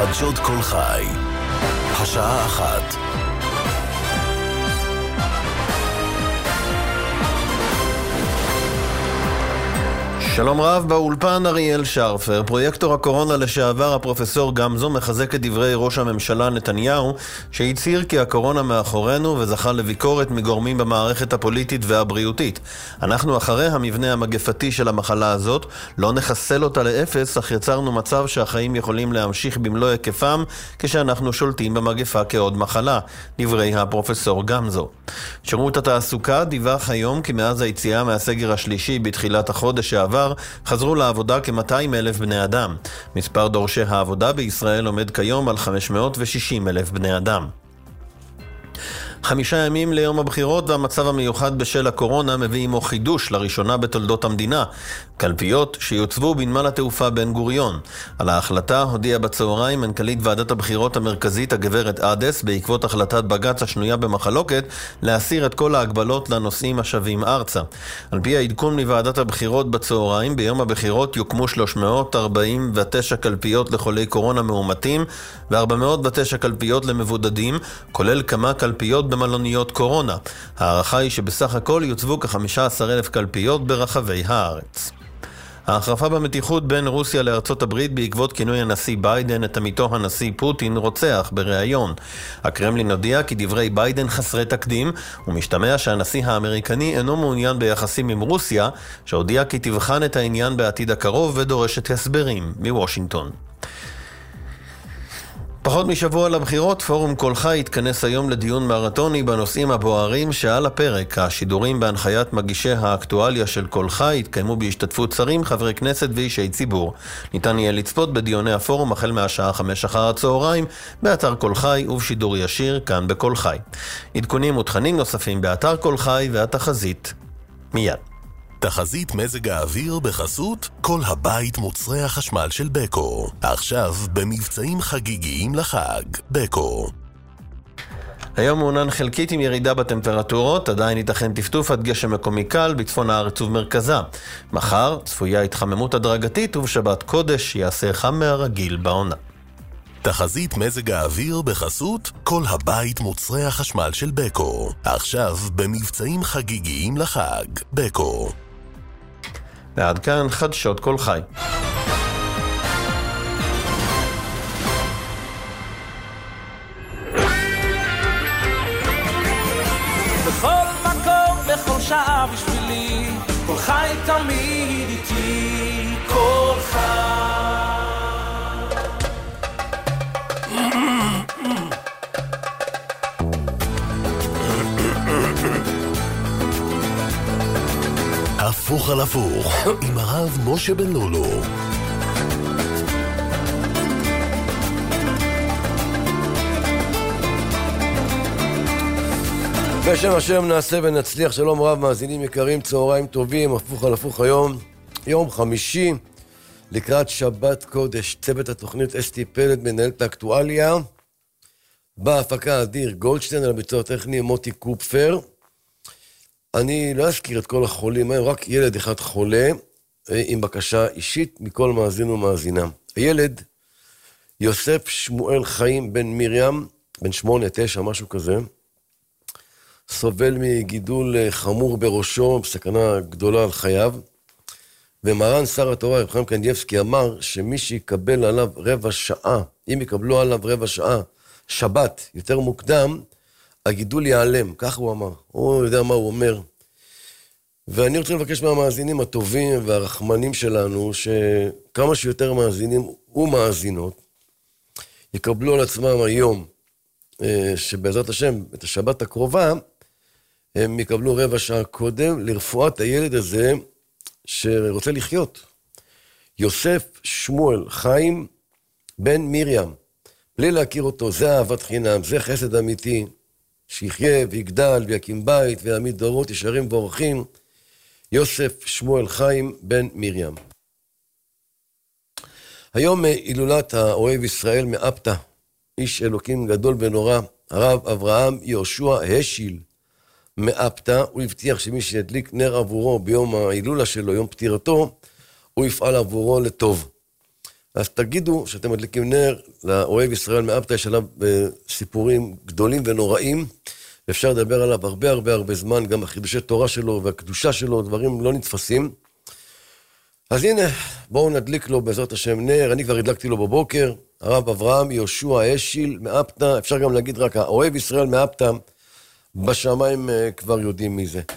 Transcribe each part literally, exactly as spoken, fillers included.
חדשות כל חי, השעה אחת. שלום רב, באולפן אריאל שרפר. פרויקטור הקורונה לשעבר הפרופסור גמזו מחזק את דברי ראש הממשלה נתניהו, שהצהיר כי הקורונה מאחורינו וזכה לביקורת מגורמים במערכת הפוליטית והבריאותית. אנחנו אחרי המבנה המגפתי של המחלה הזאת, לא נחסל אותה לאפס, אך יצרנו מצב שהחיים יכולים להמשיך במלוא היקפם כשאנחנו שולטים במגפה כעוד מחלה. דברי הפרופסור גמזו. שירות התעסוקה דיווח היום כי מאז היציאה מהסגר השלישי בתחילת החודש שעבר חזרו לעבודה כ-מאתיים אלף בני אדם. מספר דורשי העבודה בישראל עומד כיום על חמש מאות ושישים אלף בני אדם. חמישה ימים ליום הבחירות והמצב המיוחד בשל הקורונה מביא עמו חידוש לראשונה בתולדות המדינה. קלפיות שיוצבו בנמל התעופה בן גוריון. על ההחלטה הודיעה בצהריים מנכ"לית ועדת הבחירות המרכזית הגברת אדס בעקבות החלטת בג"ץ השנויה במחלוקת להסיר את כל ההגבלות לנוסעים השבים ארצה. על פי העדכון מוועדת הבחירות בצהריים, ביום הבחירות יוקמו שלוש מאות ארבעים ותשע קלפיות לחולי קורונה מאומתים ו-ארבע מאות ותשע קלפיות למבודדים, כולל כמה קלפיות במלוניות קורונה. הערכה היא שבסך הכל יוצבו כ-חמישה עשר אלף קלפיות ברחבי הארץ. ההחרפה במתיחות בין רוסיה לארצות הברית בעקבות כינוי הנשיא ביידן את עמיתו הנשיא פוטין רוצח בריאיון. הקרמלין הודיע כי דברי ביידן חסרי תקדים, ומשתמע שהנשיא האמריקני אינו מעוניין ביחסים עם רוסיה, שהודיע כי תבחן את העניין בעתיד הקרוב ודורשת הסברים מוושינגטון. פחות משבוע לבחירות, פורום כל חי התכנס היום לדיון מרתוני בנושאים הבוערים שעל הפרק. השידורים בהנחיית מגישי האקטואליה של כל חי התקיימו בהשתתפות שרים, חברי כנסת ואישי ציבור. ניתן יהיה לצפות בדיוני הפורום החל מהשעה חמש אחר הצהריים באתר כל חי ובשידור ישיר כאן בכל חי. עדכונים ותכנים נוספים באתר כל חי והתחזית מיד. תחזית מזג האוויר בחסות כל הבית מוצרי החשמל של בקו. עכשיו במבצעים חגיגיים לחג. בקו. היום מעונן חלקית עם ירידה בטמפרטורות, עדיין ייתכן טפטוף עד גשם מקומי קל בצפון הארץ ובמרכזה. מחר צפויה התחממות הדרגתית ובשבת קודש יעשה חם מהרגיל בעונה. תחזית מזג האוויר בחסות כל הבית מוצרי החשמל של בקו. עכשיו במבצעים חגיגיים לחג. בקו. ועד כאן חדשות כל חי. בכל מקום, בכל שעה בשבילי, כל חי תמיד איתי, כל חי. הפוך על הפוך עם הרב משה בן לולו. בשם השם נעשה ונצליח. שלום רב מאזינים יקרים, צהריים טובים. הפוך על הפוך היום, יום חמישי לקראת שבת קודש. צוות התוכנית אסתי פלד מנהלת האקטואליה, בהפקה אדיר גולדשטיין, על הביצוע הטכני מוטי קופפר. אני לא אזכיר את כל החולים, רק ילד אחד חולה, עם בקשה אישית מכל מאזין ומאזינה. הילד, יוסף שמואל חיים בן מרים, בן שמונה, תשע, משהו כזה, סובל מגידול חמור בראשו, בסכנה גדולה על חייו, ומרן שר התורה, רב חיים קניבסקי, אמר שמי שיקבל עליו רבע שעה, אם יקבלו עליו רבע שעה, שבת, יותר מוקדם, הגידול ייעלם, כך הוא אמר. הוא יודע מה הוא אומר. ואני רוצה לבקש מהמאזינים הטובים והרחמנים שלנו, שכמה שיותר מאזינים ומאזינות, יקבלו על עצמם היום, שבעזרת השם, את השבת הקרובה, הם יקבלו רבע שעה קודם לרפואת הילד הזה שרוצה לחיות. יוסף שמואל חיים בן מרים. בלי להכיר אותו, זה אהבת חינם, זה חסד אמיתי, שיחיה ויגדל ויקים בית ויעמיד דורות ישרים ואורחים. יוסף שמואל חיים בן מרים. היום הילולת האוהב ישראל מאפתא, איש אלוקים גדול ונורא, הרב אברהם יהושע השיל מאפתא. הוא הבטיח שמי שידליק נר עבורו ביום ההילולה שלו, יום פטירתו, הוא יפעל עבורו לטוב. אז תגידו שאתם מדליקים נר לאוהב ישראל מאפתא, יש עליו סיפורים גדולים ונוראים, אפשר לדבר עליו הרבה הרבה הרבה זמן, גם החידושי תורה שלו והקדושה שלו, דברים לא נתפסים. אז הנה, בואו נדליק לו בעזרת השם נר, אני כבר הדלקתי לו בבוקר, הרב אברהם יהושע אשיל מאפתא, אפשר גם להגיד רק האוהב ישראל מאפתא, בשמיים כבר יודעים מי זה.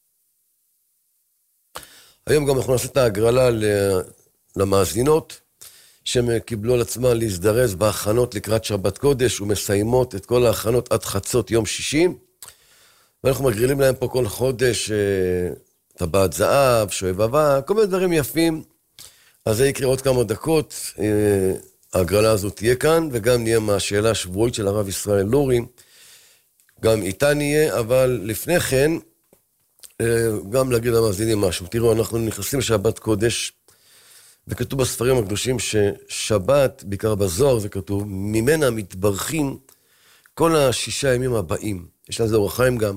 היום גם אנחנו נעשה את ההגרלה למאזינות, שהם קיבלו על עצמם להזדרז בהכנות לקראת שבת קודש, ומסיימות את כל ההכנות עד חצות יום שישי, ואנחנו מגרילים להם פה כל חודש טבעת זהב, שואב אבק, כל מיני דברים יפים. אז זה יקרה עוד כמה דקות, ההגרלה הזאת תהיה כאן, וגם נהיה מהשאלה השבועית של הרב ישראל לורי, גם איתה נהיה, אבל לפני כן, גם להגיד למאזינים משהו. תראו, אנחנו נכנסים לשבת קודש, וכתוב בספרים הקדושים ששבת, בעיקר בזוהר זה כתוב, ממנה מתברכים כל השישה ימים הבאים. יש לזה אור החיים גם.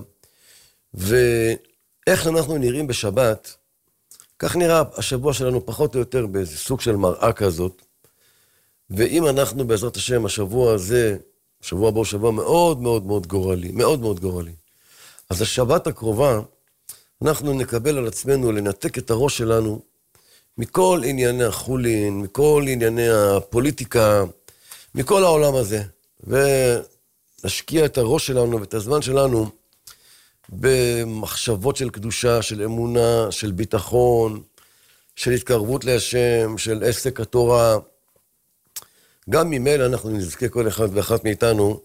ואיך אנחנו נראים בשבת, כך נראה השבוע שלנו פחות או יותר באיזה סוג של מראה כזאת. ואם אנחנו בעזרת השם, השבוע הזה, שבוע הבא הוא שבוע מאוד מאוד מאוד גורלי, מאוד מאוד גורלי. אז השבת הקרובה, אנחנו נקבל על עצמנו לנתק את הראש שלנו מכל ענייני החולין, מכל ענייני הפוליטיקה, מכל העולם הזה, ונשקיע את הראש שלנו ואת הזמן שלנו במחשבות של קדושה, של אמונה, של ביטחון, של התקרבות להשם, של עסק התורה. גם ממילא אנחנו נזכה כל אחד ואחת מאיתנו,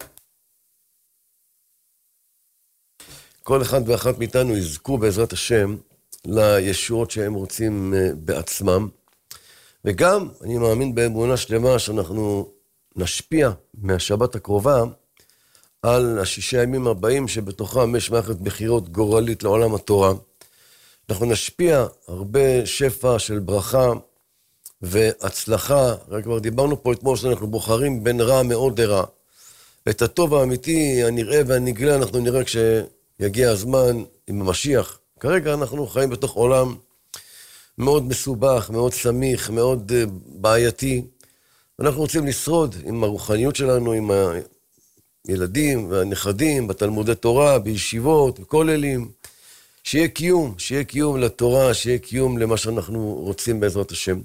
כל אחד ואחת מאיתנו יזכו בעזרת השם לישועות שהם רוצים בעצמם. וגם אני מאמין באמונה שלמה שאנחנו נשפיע מהשבת הקרובה על השישה ימים הבאים שבתוכם יש מערכת בחירות גורלית לעולם התורה. אנחנו נשפיע הרבה שפע של ברכה והצלחה. רק כבר דיברנו פה אתמול שאנחנו בוחרים בין רע מאוד לרע. את הטוב האמיתי, הנראה והנגלה, אנחנו נראה כשיגיע הזמן עם המשיח. כרגע אנחנו חיים בתוך עולם מאוד מסובך, מאוד סמיך, מאוד בעייתי. אנחנו רוצים לשרוד עם הרוחניות שלנו, עם הילדים והנכדים, בתלמודי תורה, בישיבות, בכוללים. שיהיה קיום, שיהיה קיום לתורה, שיהיה קיום למה שאנחנו רוצים בעזרת השם.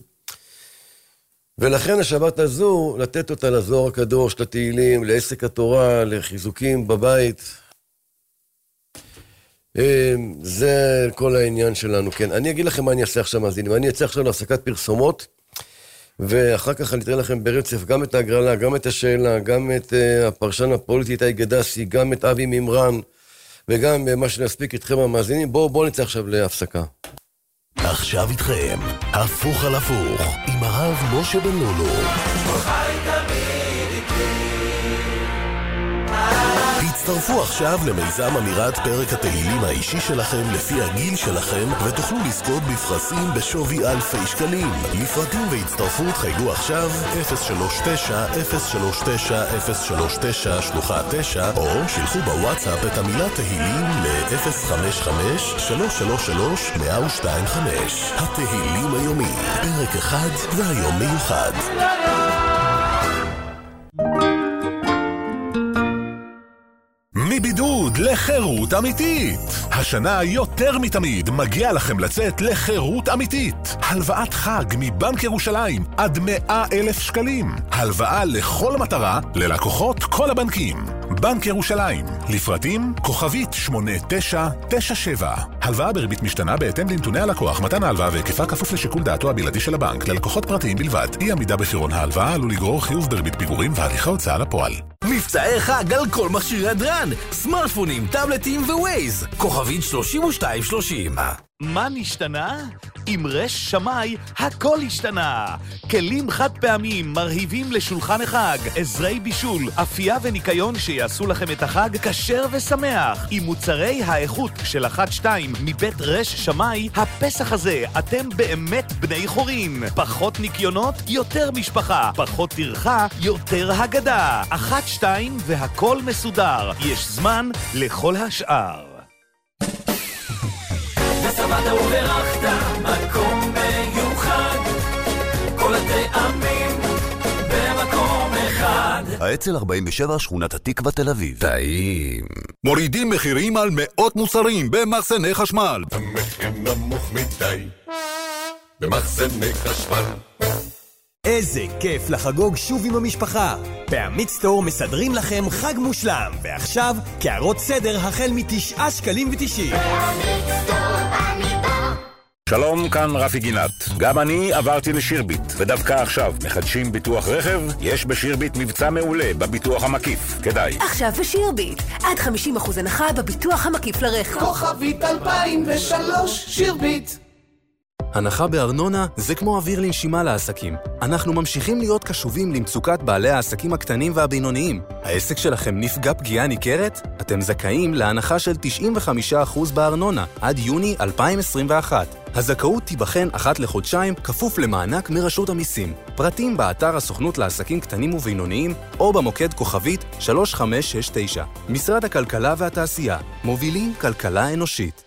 ולכן השבת הזו, לתת אותה לזוהר הקדוש, לתהילים, לעסק התורה, לחיזוקים בבית. זה כל העניין שלנו, כן. אני אגיד לכם מה אני אעשה עכשיו מאזינים. אני אצא עכשיו להפסקת פרסומות, ואחר כך אני אתן לכם ברצף גם את ההגרלה, גם את השאלה, גם את uh, הפרשן הפוליטי, איתי גדסי, גם את אבי ממרן, וגם uh, מה שנספיק איתכם המאזינים. בואו בוא נצא עכשיו להפסקה. עכשיו איתכם, הפוך על הפוך, עם הרב משה בן לולו. הצטרפו עכשיו למיזם אמירת פרק התהילים האישי שלכם לפי הגיל שלכם, ותוכלו לזכות בפרסים בשווי אלפי שקלים. לפרטים והצטרפות חייגו עכשיו אפס שלוש תשע אפס שלוש תשע אפס שלוש תשע שלוחה תשע, או שלחו בוואטסאפ את המילה תהילים ל-אפס חמש חמש שלוש שלוש שלוש אפס אפס שתיים חמש. התהילים היומי, פרק אחד והיום מיוחד. מבידוד לחירות אמיתית. השנה יותר מתמיד מגיע לכם לצאת לחירות אמיתית. הלוואת חג מבנק ירושלים עד מאה אלף שקלים. הלוואה לכל מטרה ללקוחות כל הבנקים. בנק ירושלים, לפרטים כוכבית שמונה תשע תשע שבע. הלוואה בריבית משתנה בהתאם לנתוני הלקוח. מתן ההלוואה והיקפה כפוף לשיקול דעתו הבלעדי של הבנק. ללקוחות פרטיים בלבד. אי עמידה בפירעון ההלוואה עלול לגרור חיוב בריבית פיגורים והליכי הוצאה לפועל. מבצעי חג על כל מכשירי הדרן, סמארטפונים, טאבלטים ווייז, כוכבית שלושים ושתיים שלושים. מה נשתנה? עם רש שמאי הכל השתנה. כלים חד פעמים מרהיבים לשולחן החג, עזרי בישול, אפייה וניקיון שיעשו לכם את החג כשר ושמח. עם מוצרי האיכות של אחת שתיים מבית רש שמאי, הפסח הזה אתם באמת בני חורין. פחות ניקיונות, יותר משפחה. פחות טרחה, יותר הגדה. אחת שתיים והכל מסודר. יש זמן לכל השאר. ושבעת וברכת מקום מיוחד, כל הטעמים האצ"ל ארבעים ושבע, שכונת התקווה, תל אביב. טעים. מורידים מחירים על מאות מוצרים במחסני חשמל. המחיר נמוך מדי במחסני חשמל. איזה כיף לחגוג שוב עם המשפחה. בעמית סטור מסדרים לכם חג מושלם, ועכשיו קערות סדר החל מתשעה שקלים ותשעים. בעמית סטור עמידה. שלום, כאן רפי גינת. גם אני עברתי לשירביט, ודווקא עכשיו מחדשים ביטוח רכב. יש בשירביט מבצע מעולה בביטוח המקיף. כדאי. עכשיו בשירביט, עד חמישים אחוז הנחה בביטוח המקיף לרכב. כוכבית אלפיים ושלוש, שירביט. הנחה בארנונה זה כמו אוויר לנשימה לעסקים. אנחנו ממשיכים להיות קשובים למצוקת בעלי העסקים הקטנים והבינוניים. העסק שלכם נפגע פגיעה ניכרת? אתם זכאים להנחה של תשעים וחמישה אחוז בארנונה עד יוני אלפיים עשרים ואחת. הזכאות תיבחן אחת לחודשיים כפוף למענק מרשות המיסים. פרטים באתר הסוכנות לעסקים קטנים ובינוניים או במוקד כוכבית שלוש חמש שש תשע. משרד הכלכלה והתעשייה. מובילים כלכלה אנושית.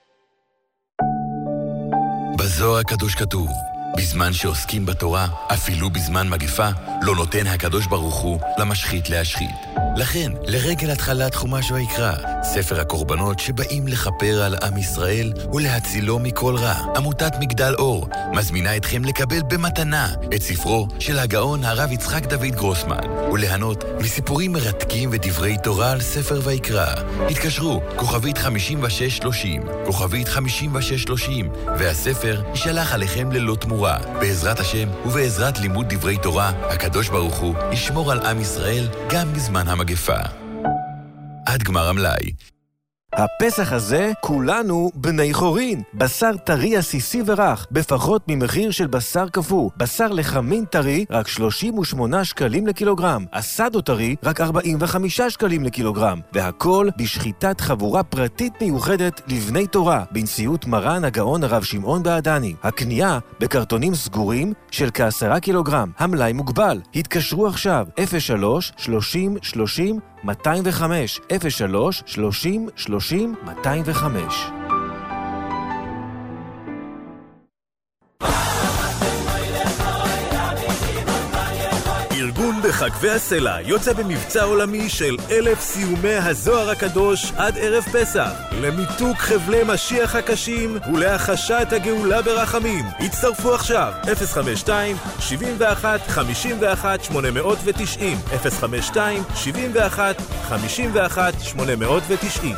בזוהר הקדוש כתוב, בזמן שעוסקים בתורה, אפילו בזמן מגפה, לא נותן הקדוש ברוך הוא למשחית להשחית. לכן, לרגל התחלת חומש ויקרא, ספר הקורבנות שבאים לכפר על עם ישראל ולהצילו מכל רע, עמותת מגדל אור מזמינה אתכם לקבל במתנה את ספרו של הגאון הרב יצחק דוד גרוסמן, וליהנות מסיפורים מרתקים ודברי תורה על ספר ויקרא. התקשרו, כוכבית חמישים ושש שלושים, כוכבית חמישים ושש שלושים, והספר יישלח עליכם ללא תמורה. בעזרת השם ובעזרת לימוד דברי תורה, הקדוש ברוך הוא ישמור על עם ישראל גם בזמן המגפה. עד גמר המלאי. הפסח הזה כולנו בני חורין. בשר טרי עסיסי ורך, בפחות ממחיר של בשר קפוא. בשר לחמין טרי, רק שלושים ושמונה שקלים לקילוגרם. אסדו טרי, רק ארבעים וחמישה שקלים לקילוגרם. והכל בשחיטת חבורה פרטית מיוחדת לבני תורה, בנשיאות מרן הגאון הרב שמעון בעדני. הקנייה בקרטונים סגורים של כעשרה קילוגרם. המלאי מוגבל. התקשרו עכשיו, אפס שלוש שלושים שלושים מאתיים וחמש, אפס שלוש שלושים שלושים מאתיים וחמש. ארגון בחגבי הסלע יוצא במבצע עולמי של אלף סיומי הזוהר הקדוש עד ערב פסח, למיתוק חבלי משיח הקשים ולהחשת הגאולה ברחמים. הצטרפו עכשיו, אפס חמש שתיים שבעים ואחת חמישים ואחת שמונה תשעים, אפס חמש שתיים שבעים ואחת חמישים ואחת שמונה תשעים.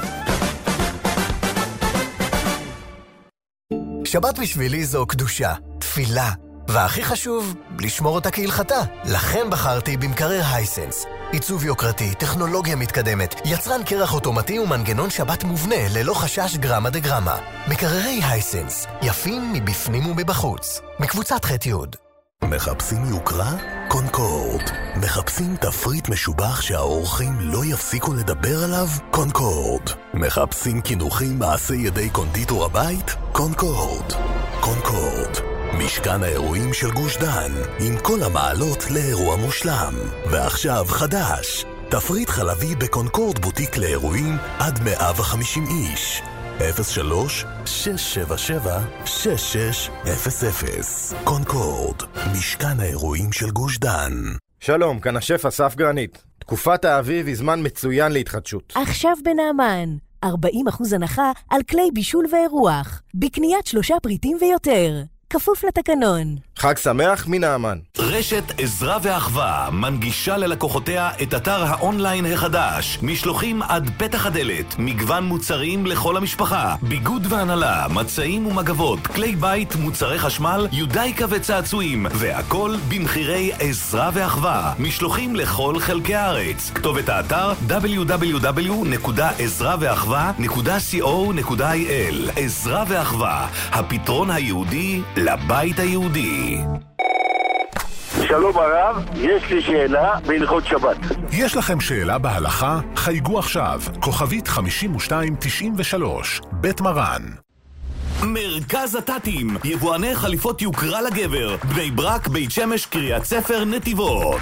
שבת בשבילי זו קדושה, תפילה. והכי חשוב, לשמור אותה כהלכתה. לכן בחרתי במקרר הייסנס. עיצוב יוקרתי, טכנולוגיה מתקדמת, יצרן קרח אוטומטי ומנגנון שבת מובנה ללא חשש גרמה דגרמה. מקררי הייסנס, יפים מבפנים ומבחוץ. מקבוצת ח' י'. מחפשים יוקרה? קונקורד. מחפשים תפריט משובח שהאורחים לא יפסיקו לדבר עליו? קונקורד. מחפשים כינוחים מעשי ידי קונדיטור הבית? קונקורד. קונקורד. משכן האירועים של גוש דן, עם כל המעלות לאירוע מושלם. ועכשיו חדש, תפריט חלבי בקונקורד בוטיק לאירועים עד מאה וחמישים איש. אפס שלוש שש שבע שבע שש שש אפס אפס. קונקורד, משכן האירועים של גוש דן. שלום, כאן השף אסף גרנית. תקופת האביב היא זמן מצוין להתחדשות. עכשיו בנאמן, ארבעים אחוז הנחה על כלי בישול ואירוח, בקניית שלושה פריטים ויותר. כפוף לתקנון. חג שמח מנאמן. רשת עזרה ואחווה מנגישה ללקוחותיה את אתר האונליין החדש. משלוחים עד פתח הדלת, מגוון מוצרים לכל המשפחה, ביגוד והנהלה, מצעים ומגבות, כלי בית, מוצרי חשמל, יודאיקה וצעצועים, והכל במחירי עזרה ואחווה. משלוחים לכל חלקי הארץ. כתובת האתר דאבליו דאבליו דאבליו נקודה עזרה ואחווה נקודה סי או נקודה איי אל. עזרה ואחווה, הפתרון היהודי לבית היהודי. שלום הרב, יש לי שאלה בהלכות שבת. יש לכם שאלה בהלכה? חייגו עכשיו, כוכבית חמישים ושתיים תשעים ושלוש, בית מרן. מרכז הטטים, יבואני חליפות יוקרה לגבר, בני ברק, בית שמש, קריית ספר, נתיבות.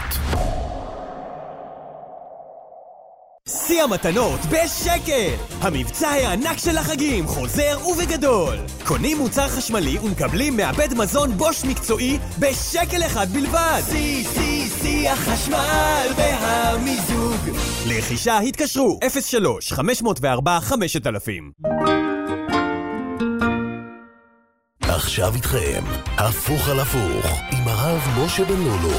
שיא המתנות בשקל! המבצע הענק של החגים חוזר ובגדול. קונים מוצר חשמלי ומקבלים מעבד מזון בוש מקצועי בשקל אחד בלבד. שיא, שיא, שיח חשמל והמיזוג. לחישה התקשרו אפס שלוש חמש אפס ארבע חמשת אלפים. עכשיו איתכם, הפוך על הפוך, עם הרב משה בן לולו.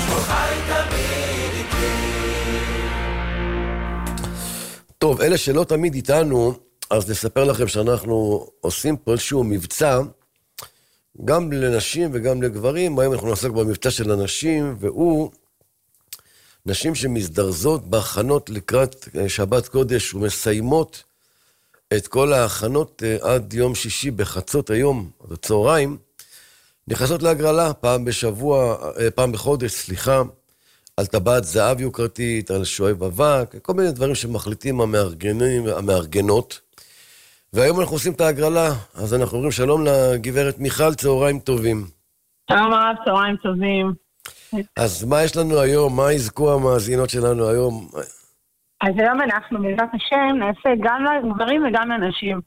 טוב, אלה שלא תמיד איתנו, אז נספר לכם שאנחנו עושים פה איזשהו מבצע, גם לנשים וגם לגברים. היום אנחנו נעסוק במבצע של הנשים, והוא נשים שמזדרזות בהכנות לקראת שבת קודש ומסיימות את כל ההכנות עד יום שישי בחצות היום, עד הצהריים, נכנסות להגרלה פעם בשבוע, פעם בחודש, סליחה, על טבעת זהב יוקרתית, על שואב אבק, כל מיני דברים שמחליטים המארגנים, המארגנות. והיום אנחנו עושים את ההגרלה, אז אנחנו אומרים שלום לגברת מיכל, צהריים טובים. שלום הרב, צהריים טובים. אז מה יש לנו היום? מה יזכו המאזינות שלנו היום? אז היום אנחנו בעזרת השם נעשה גם לגברים וגם לנשים.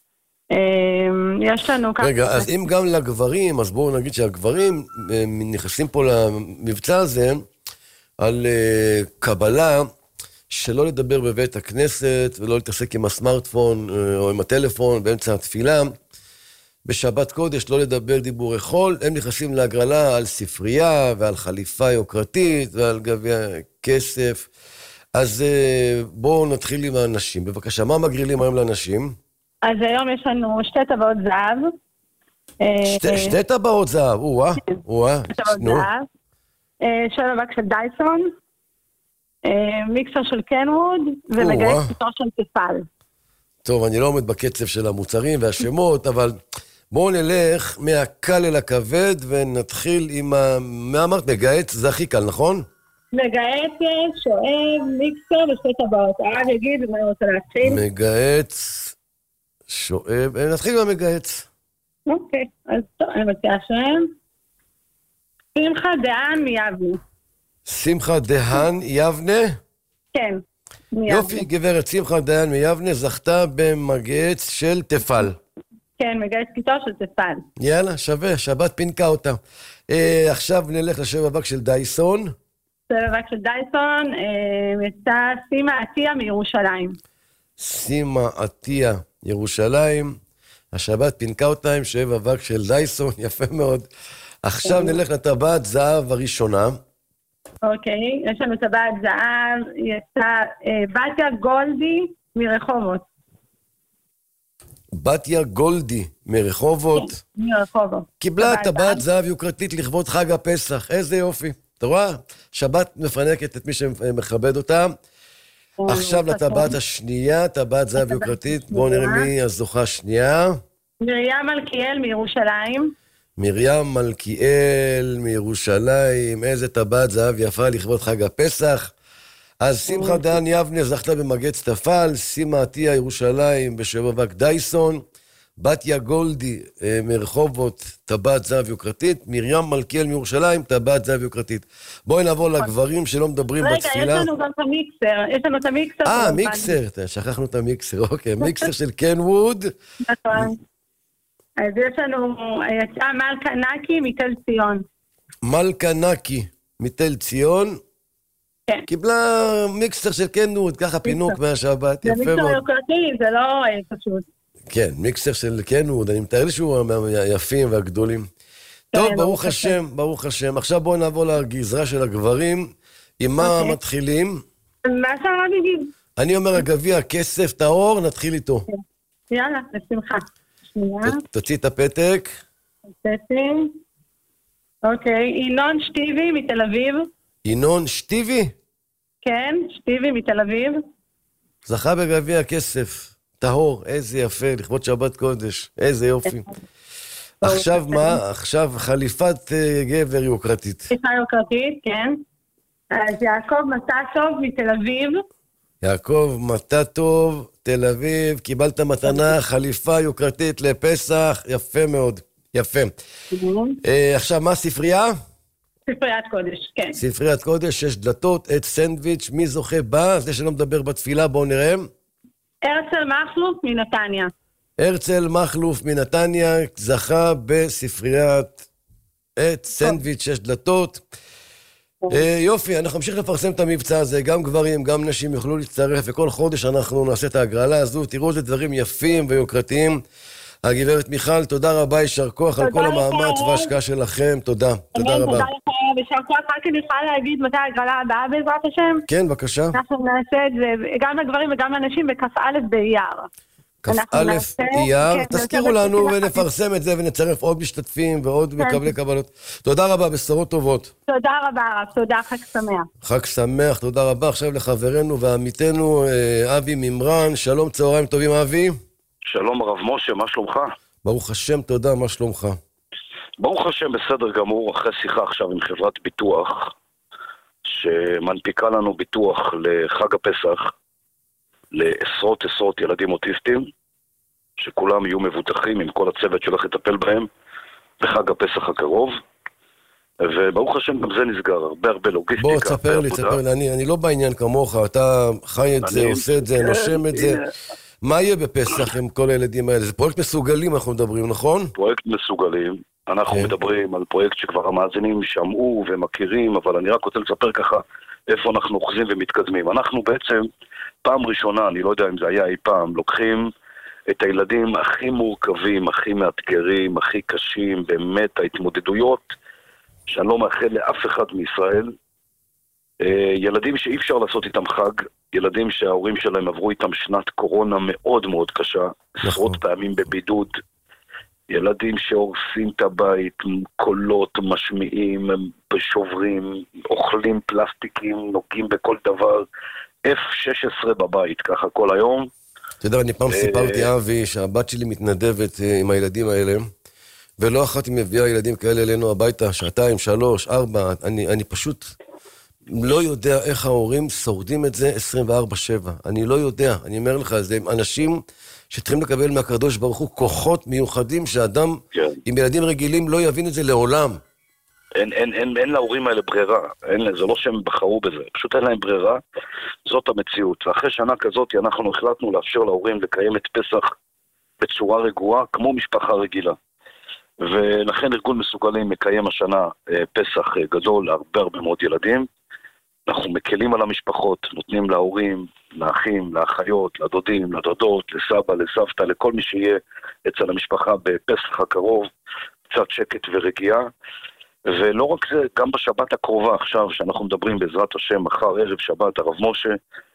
יש לנו ככה... רגע, אז אם גם לגברים, אז בואו נגיד שהגברים נכנסים פה למבצע הזה על קבלה שלא לדבר בבית הכנסת ולא להתעסק עם הסמארטפון או עם הטלפון באמצע התפילה. בשבת קודש לא לדבר דיבורי חול, הם נכנסים להגרלה על ספרייה ועל חליפה יוקרתית ועל גביע כסף. אז בואו נתחיל עם האנשים. בבקשה, מה מגרילים היום לאנשים? אז היום יש לנו שתי טבעות זהב. שתי, שתי טבעות זהב, וואה, וואה. שתי טבעות זהב. שואב אבק של דייסון, מיקסר של קנווד, ומגייס קיטור של תפל. טוב, אני לא עומד בקצב של המוצרים והשמות, אבל בואו נלך מהקל אל הכבד, ונתחיל עם ה... מה אמרת? מגייס, זה הכי קל, נכון? מגייס, שואב, מיקסר ושתי טבעות. הרב יגיד, מה אני רוצה להתחיל? מגייס, שואב, נתחיל עם המגייס. אוקיי, אז טוב, אני מציעה שם. שמחה דהן מיבנה. שמחה דהן יבנה? כן, מיבנה. יופי, גברת שמחה דהן מיבנה זכתה במגייס של תפל. כן, מגייס קיטור של תפל. יאללה, שווה, שבת פינקה אותה. אה, עכשיו נלך לשואב אבק של דייסון. שואב אבק של דייסון, אה, יצא סימה עטיה מירושלים. סימה עטיה, ירושלים. השבת פינקה אותה עם שואב אבק של דייסון, יפה מאוד. עכשיו נלך לטבעת זהב הראשונה. אוקיי, יש לנו טבעת זהב, יצא בתיה גולדי מרחובות. בתיה גולדי מרחובות. מרחובות. קיבלה טבעת זהב יוקרתית לכבוד חג הפסח, איזה יופי. אתה רואה? שבת מפנקת את מי שמכבד אותה. עכשיו לטבעת השנייה, טבעת זהב יוקרתית. בואו נראה מי הזוכה השנייה. מרים מלכיאל מירושלים. מרים מלכיאל מירושלים, איזה טבעת זהב יפה לכבוד חג הפסח. אז שמחה דהן יבנה זכתה במגייס תפל, סימה עטיה ירושלים בשואב אבק דייסון, בתיה גולדי מרחובות, טבעת זהב יוקרתית, מרים מלכיאל מירושלים, טבעת זהב יוקרתית. בואי נעבור לגברים שלא מדברים בתפילה. רגע, יש לנו גם את המיקסר, יש לנו את המיקסר. אה, מיקסר, שכחנו את המיקסר, אוקיי, מיקסר של קנווד. נכון. אז יש לנו, יצא מלכה נקי מתל ציון. מלכה נקי מתל ציון. כן. קיבלה מיקסר של קנווד, ככה פינוק מהשבת, יפה מאוד. זה מיקסר יוקרתי, זה לא פשוט. כן, מיקסר של קנווד, אני מתאר לי שהוא מהיפים והגדולים. טוב, ברוך השם, ברוך השם. עכשיו בואו נעבור לגזרה של הגברים. עם מה מתחילים? מה שהרב יגיד? אני אומר, הגביע, כסף, טהור, נתחיל איתו. יאללה, בשמחה. תוציא את הפתק. פתק. אוקיי, ינון שטיבי מתל אביב. ינון שטיבי? כן, שטיבי מתל אביב. זכה בגביע כסף, טהור, איזה יפה, לכבוד שבת קודש, איזה יופי. עכשיו מה? עכשיו חליפת גבר יוקרתית. חליפה יוקרתית, כן. אז יעקב מטטוב מתל אביב. יעקב מטטוב, תל אביב, קיבלת מתנה, חליפה יוקרתית לפסח, יפה מאוד, יפה. עכשיו, מה ספרייה? ספריית קודש, כן. ספריית קודש, שש דלתות, עץ סנדוויץ', מי זוכה בה? זה שלא מדבר בתפילה, בואו נראה. הרצל מחלוף מנתניה. הרצל מחלוף מנתניה, זכה בספריית עץ סנדוויץ', שש דלתות. יופי, אנחנו נמשיך לפרסם את המבצע הזה, גם גברים, גם נשים יוכלו להצטרף, וכל חודש אנחנו נעשה את ההגרלה הזו, תראו איזה דברים יפים ויוקרתיים. הגברת מיכל, תודה רבה, יישר כוח על כל המאמץ וההשקעה שלכם, תודה, תודה רבה. תודה לך, יישר כוח, רק אני יכולה להגיד מתי ההגרלה הבאה בעזרת השם? כן, בבקשה. אנחנו נעשה את זה גם לגברים וגם לנשים בכ"א באייר. כ"א אייר, תזכירו לנו ונפרסם את זה ונצרף עוד משתתפים ועוד מקבלי קבלות. תודה רבה, בשורות טובות. תודה רבה, רב, תודה, חג שמח. חג שמח, תודה רבה. עכשיו לחברנו ועמיתנו אבי ממרן, שלום, צהריים טובים אבי. שלום הרב משה, מה שלומך? ברוך השם, תודה, מה שלומך? ברוך השם, בסדר גמור, אחרי שיחה עכשיו עם חברת ביטוח, שמנפיקה לנו ביטוח לחג הפסח, לעשרות עשרות ילדים אוטיסטים, שכולם יהיו מבוטחים עם כל הצוות שהולך לטפל בהם בחג הפסח הקרוב, וברוך השם גם זה נסגר, הרבה הרבה לוגיסטיקה. בוא, תספר לי, תספר לי, אני, אני לא בעניין כמוך, אתה חי את זה, עושה את זה, נושם את זה. מה יהיה בפסח עם כל הילדים האלה? זה פרויקט מסוגלים אנחנו מדברים, נכון? פרויקט מסוגלים, אנחנו מדברים על פרויקט שכבר המאזינים שמעו ומכירים, אבל אני רק רוצה לספר ככה איפה אנחנו אוחזים ומתקדמים. אנחנו בעצם פעם ראשונה, אני לא יודע אם זה היה אי פעם, לוקחים את הילדים הכי מורכבים, הכי מאתגרים, הכי קשים, באמת ההתמודדויות שאני לא מאחל לאף אחד מישראל. ילדים שאי אפשר לעשות איתם חג, ילדים שההורים שלהם עברו איתם שנת קורונה מאוד מאוד קשה, עשרות פעמים בבידוד, ילדים שהורסים את הבית, קולות משמיעים, שוברים, אוכלים פלסטיקים, נוגעים בכל דבר, אף שש עשרה בבית, ככה כל היום. אתה יודע, אני פעם סיפרתי, אבי, שהבת שלי מתנדבת עם הילדים האלה, ולא אחת היא מביאה ילדים כאלה אלינו הביתה, שעתיים, שלוש, ארבע, אני, אני פשוט לא יודע איך ההורים שורדים את זה עשרים וארבע שבע. אני לא יודע, אני אומר לך, זה אנשים שצריכים לקבל מהקדוש ברוך הוא כוחות מיוחדים, שאדם כן. עם ילדים רגילים לא יבין את זה לעולם. אין, אין, אין, אין להורים האלה ברירה, אין, זה לא שהם בחרו בזה, פשוט אין להם ברירה, זאת המציאות. ואחרי שנה כזאת אנחנו החלטנו לאפשר להורים לקיים את פסח בצורה רגועה, כמו משפחה רגילה. ולכן ארגון מסוגלים מקיים השנה פסח גדול להרבה הרבה מאוד ילדים. אנחנו מקלים על המשפחות, נותנים להורים, לאחים, לאחיות, לדודים, לדודות, לסבא, לסבתא, לכל מי שיהיה אצל המשפחה בפסח הקרוב, קצת שקט ורגיעה. ולא רק זה, גם בשבת הקרובה עכשיו, שאנחנו מדברים בעזרת השם, מחר ערב שבת, הרב משה,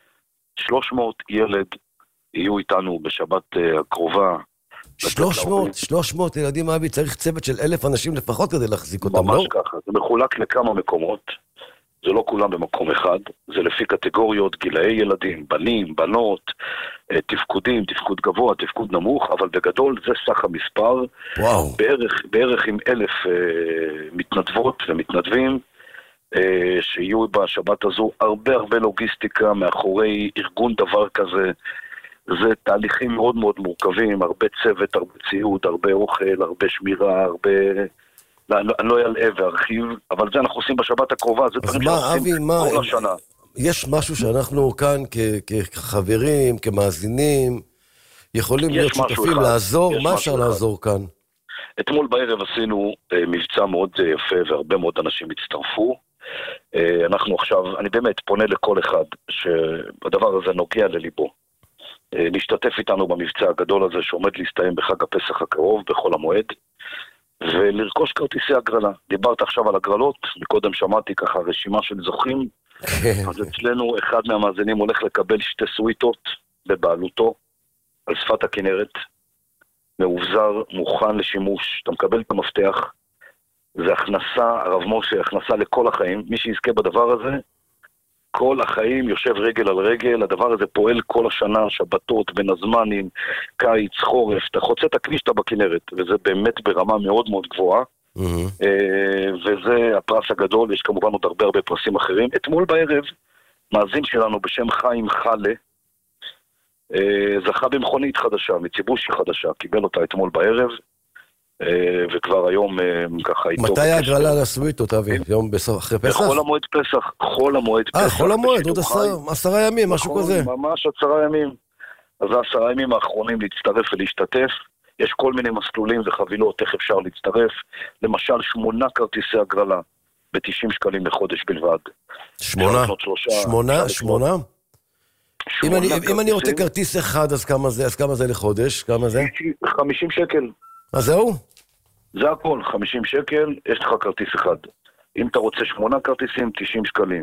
שלוש מאות ילד יהיו איתנו בשבת הקרובה. שלוש מאות, שלוש מאות ילדים, אבי, צריך צוות של אלף אנשים לפחות כדי להחזיק אותם, ממש לא? ככה, זה מחולק לכמה מקומות, זה לא כולם במקום אחד, זה לפי קטגוריות, גילאי ילדים, בנים, בנות, תפקודים, תפקוד גבוה, תפקוד נמוך, אבל בגדול זה סך המספר, וואו. בערך, בערך עם אלף אה, מתנדבות ומתנדבים, אה, שיהיו בשבת הזו הרבה הרבה לוגיסטיקה מאחורי ארגון דבר כזה, זה תהליכים מאוד מאוד מורכבים, הרבה צוות, הרבה ציוד, הרבה אוכל, הרבה שמירה, הרבה... אני לא אעלה וארחיב, אבל זה אנחנו עושים בשבת הקרובה, זה דברים שעושים כל השנה. יש משהו שאנחנו כאן כחברים, כמאזינים, יכולים להיות שותפים לעזור? מה אפשר לעזור כאן? אתמול בערב עשינו מבצע מאוד יפה, והרבה מאוד אנשים הצטרפו. אנחנו עכשיו, אני באמת פונה לכל אחד שהדבר הזה נוגע לליבו. להשתתף איתנו במבצע הגדול הזה שעומד להסתיים בחג הפסח הקרוב, בחול המועד, ולרכוש כרטיסי הגרלה. דיברת עכשיו על הגרלות, מקודם שמעתי ככה רשימה של זוכים, אז אצלנו אחד מהמאזינים הולך לקבל שתי סוויטות בבעלותו, על שפת הכנרת, מאובזר, מוכן לשימוש, אתה מקבל את המפתח, זה הכנסה, הרב משה, הכנסה לכל החיים, מי שיזכה בדבר הזה, כל החיים יושב רגל על רגל, הדבר הזה פועל כל השנה, שבתות, בין הזמנים, קיץ, חורף, אתה חוצה את הכביש, אתה בכנרת, וזה באמת ברמה מאוד מאוד גבוהה, mm-hmm. וזה הפרס הגדול, יש כמובן עוד הרבה הרבה פרסים אחרים. אתמול בערב, מאזין שלנו בשם חיים חלה, זכה במכונית חדשה, מציבושי חדשה, קיבל אותה אתמול בערב, וכבר היום ככה איתו... מתי ההגרלה לסוויטות, אבי? יום אחרי פסח? חול המועד פסח, חול המועד פסח. אה, חול המועד, עוד עשרה ימים, משהו כזה. ממש עשרה ימים. אז העשרה ימים האחרונים להצטרף ולהשתתף. יש כל מיני מסלולים וחבילות, איך אפשר להצטרף. למשל, שמונה כרטיסי הגרלה ב-תשעים שקלים לחודש בלבד. שמונה? שמונה? שמונה? אם אני, אם אני רוצה כרטיס אחד, אז כמה זה, אז כמה זה לחודש? כמה זה? חמישים שקל. אז זהו? זה הכל, חמישים שקל, יש לך כרטיס אחד. אם אתה רוצה שמונה כרטיסים, תשעים שקלים.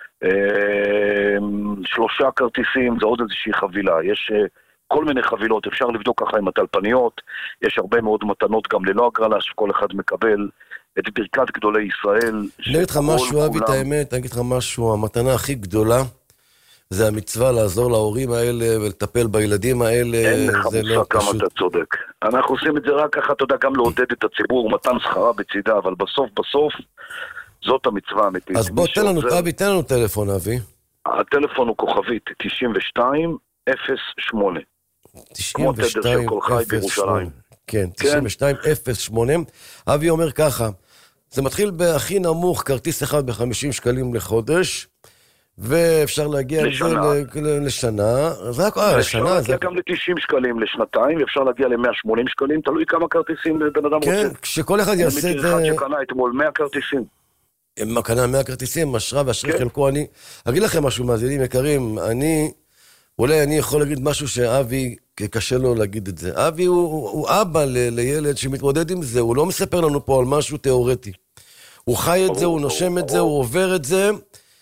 שלושה כרטיסים, זה עוד איזושהי חבילה. יש כל מיני חבילות, אפשר לבדוק ככה עם הטלפניות. יש הרבה מאוד מתנות גם ללא הגרלה, שכל אחד מקבל את ברכת גדולי ישראל. אני אגיד לך משהו, אבי, את האמת, אני אגיד לך משהו, המתנה הכי גדולה, זה המצווה לעזור להורים האלה ולטפל בילדים האלה. אין לך מושג כמה אתה צודק. אנחנו עושים את זה רק ככה, אתה יודע, גם לעודד את הציבור, מתן שכרה בצידה, אבל בסוף בסוף זאת המצווה האמיתית. אז בוא, תן לנו, אבי, תן לנו טלפון, אבי. הטלפון הוא כוכבית תשעים ושתיים אפס שמונה. תשעים ושתיים אפס שמונה. כן, תשעים ושתיים אפס שמונה. אבי אומר ככה, זה מתחיל בהכי נמוך, כרטיס אחד ב-חמישים שקלים לחודש, ואפשר להגיע לשנה. לשנה. זה רק, אה, לשנה. אפשר להגיע גם ל-תשעים שקלים לשנתיים, ואפשר להגיע ל-מאה ושמונים שקלים, תלוי כמה כרטיסים בן אדם רוצה. כן, כשכל אחד יעשה את זה... אני מכיר אחד שקנה אתמול מאה כרטיסים. אם קנה מאה כרטיסים, אשרה ואשרי חלקו, אני... אגיד לכם משהו, מאזינים יקרים, אני... אולי אני יכול להגיד משהו שאבי, קשה לו להגיד את זה. אבי הוא, הוא אבא ל, לילד שמתמודד עם זה, הוא לא מספר לנו פה על משהו תיאורטי. הוא חי את זה, הוא נושם את זה, הוא עובר את זה,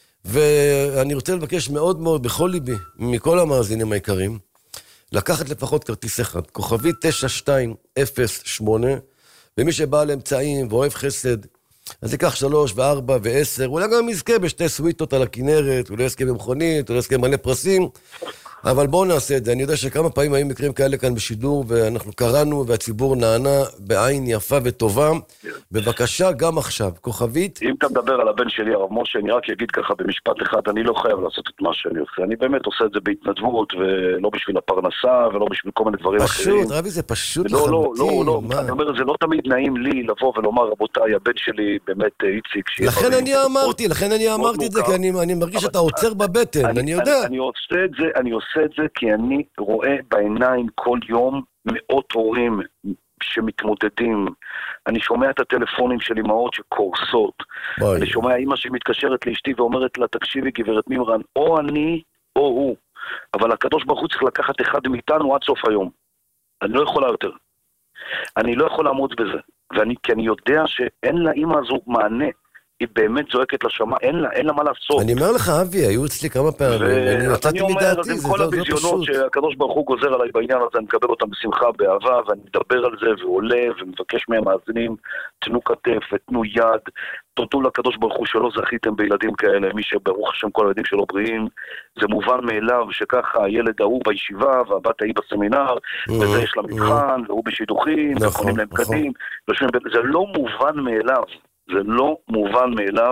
ואני רוצה לבקש מאוד מאוד בכל ליבי, מכל המאזינים העיקרים, לקחת לפחות כרטיס אחד, כוכבי תשע שתיים אפס שמונה, ומי שבא לאמצעים ואוהב חסד, אז ייקח שלוש וארבע ועשר, אולי גם יזכה בשתי סוויטות על הכנרת, אולי יזכה במכונית, אולי יזכה מלא פרסים, אבל בואו נעשה את זה. אני יודע שכמה פעמים היו מקרים כאלה כאן בשידור, ואנחנו קראנו, והציבור נענה בעין יפה וטובה. בבקשה, גם עכשיו, כוכבית. אם אתה מדבר על הבן שלי, הרב משה, אני רק אגיד ככה במשפט אחד, אני לא חייב לעשות את מה שאני עושה. אני באמת עושה את זה בהתנדבות, ולא בשביל הפרנסה, ולא בשביל כל מיני דברים אחרים. פשוט, רבי, זה פשוט לחלוטין. לא, לא, לא, אני אומר, זה לא תמיד נעים לי לבוא ולומר, רבותיי, הבן שלי באמת איציק. לכן אני אמרתי, לכן אני אמרתי את זה, כי אני מרגיש שאתה עוצר בבטן, אני יודע. אני עושה את זה, אני עושה את זה כי אני רואה בעיניים כל יום מאות הורים שמתמודדים. אני שומע את הטלפונים של אמהות שקורסות. אני שומע אמא שמתקשרת לאשתי ואומרת לה, תקשיבי גברת מימרן, או אני או הוא. אבל הקדוש ברוך הוא צריך לקחת אחד מאיתנו עד סוף היום. אני לא יכולה יותר. אני לא יכול לעמוד בזה. ואני, כי אני יודע שאין לאמא הזו מענה. היא באמת זועקת לשמה, אין לה, אין לה מה לעשות. אני אומר לך, אבי, היו אצלי כמה פעמים, אני יצאתי מדעתי, זה כל הביזיונות שהקדוש ברוך הוא גוזר עליי בעניין הזה, אני מקבל אותם בשמחה, באהבה, ואני מדבר על זה, ועולה, ומבקש מהם מאזינים, תנו כתף ותנו יד, תודו לקדוש ברוך הוא שלא זכיתם בילדים כאלה, מי שברוך השם כל הילדים שלו בריאים, זה מובן מאליו שככה הילד ההוא בישיבה, והבת ההיא בסמינר, וזה יש לה מבחן, והוא בשידוכים, וקונים להם קדים, זה לא מובן מאליו. זה לא מובן מאליו,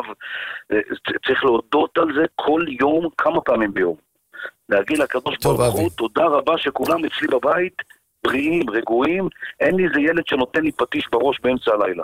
צריך להודות על זה כל יום, כמה פעמים ביום. להגיד לקדוש ברוך הוא, תודה רבה שכולם אצלי בבית, בריאים, רגועים, אין לי איזה ילד שנותן לי פטיש בראש באמצע הלילה.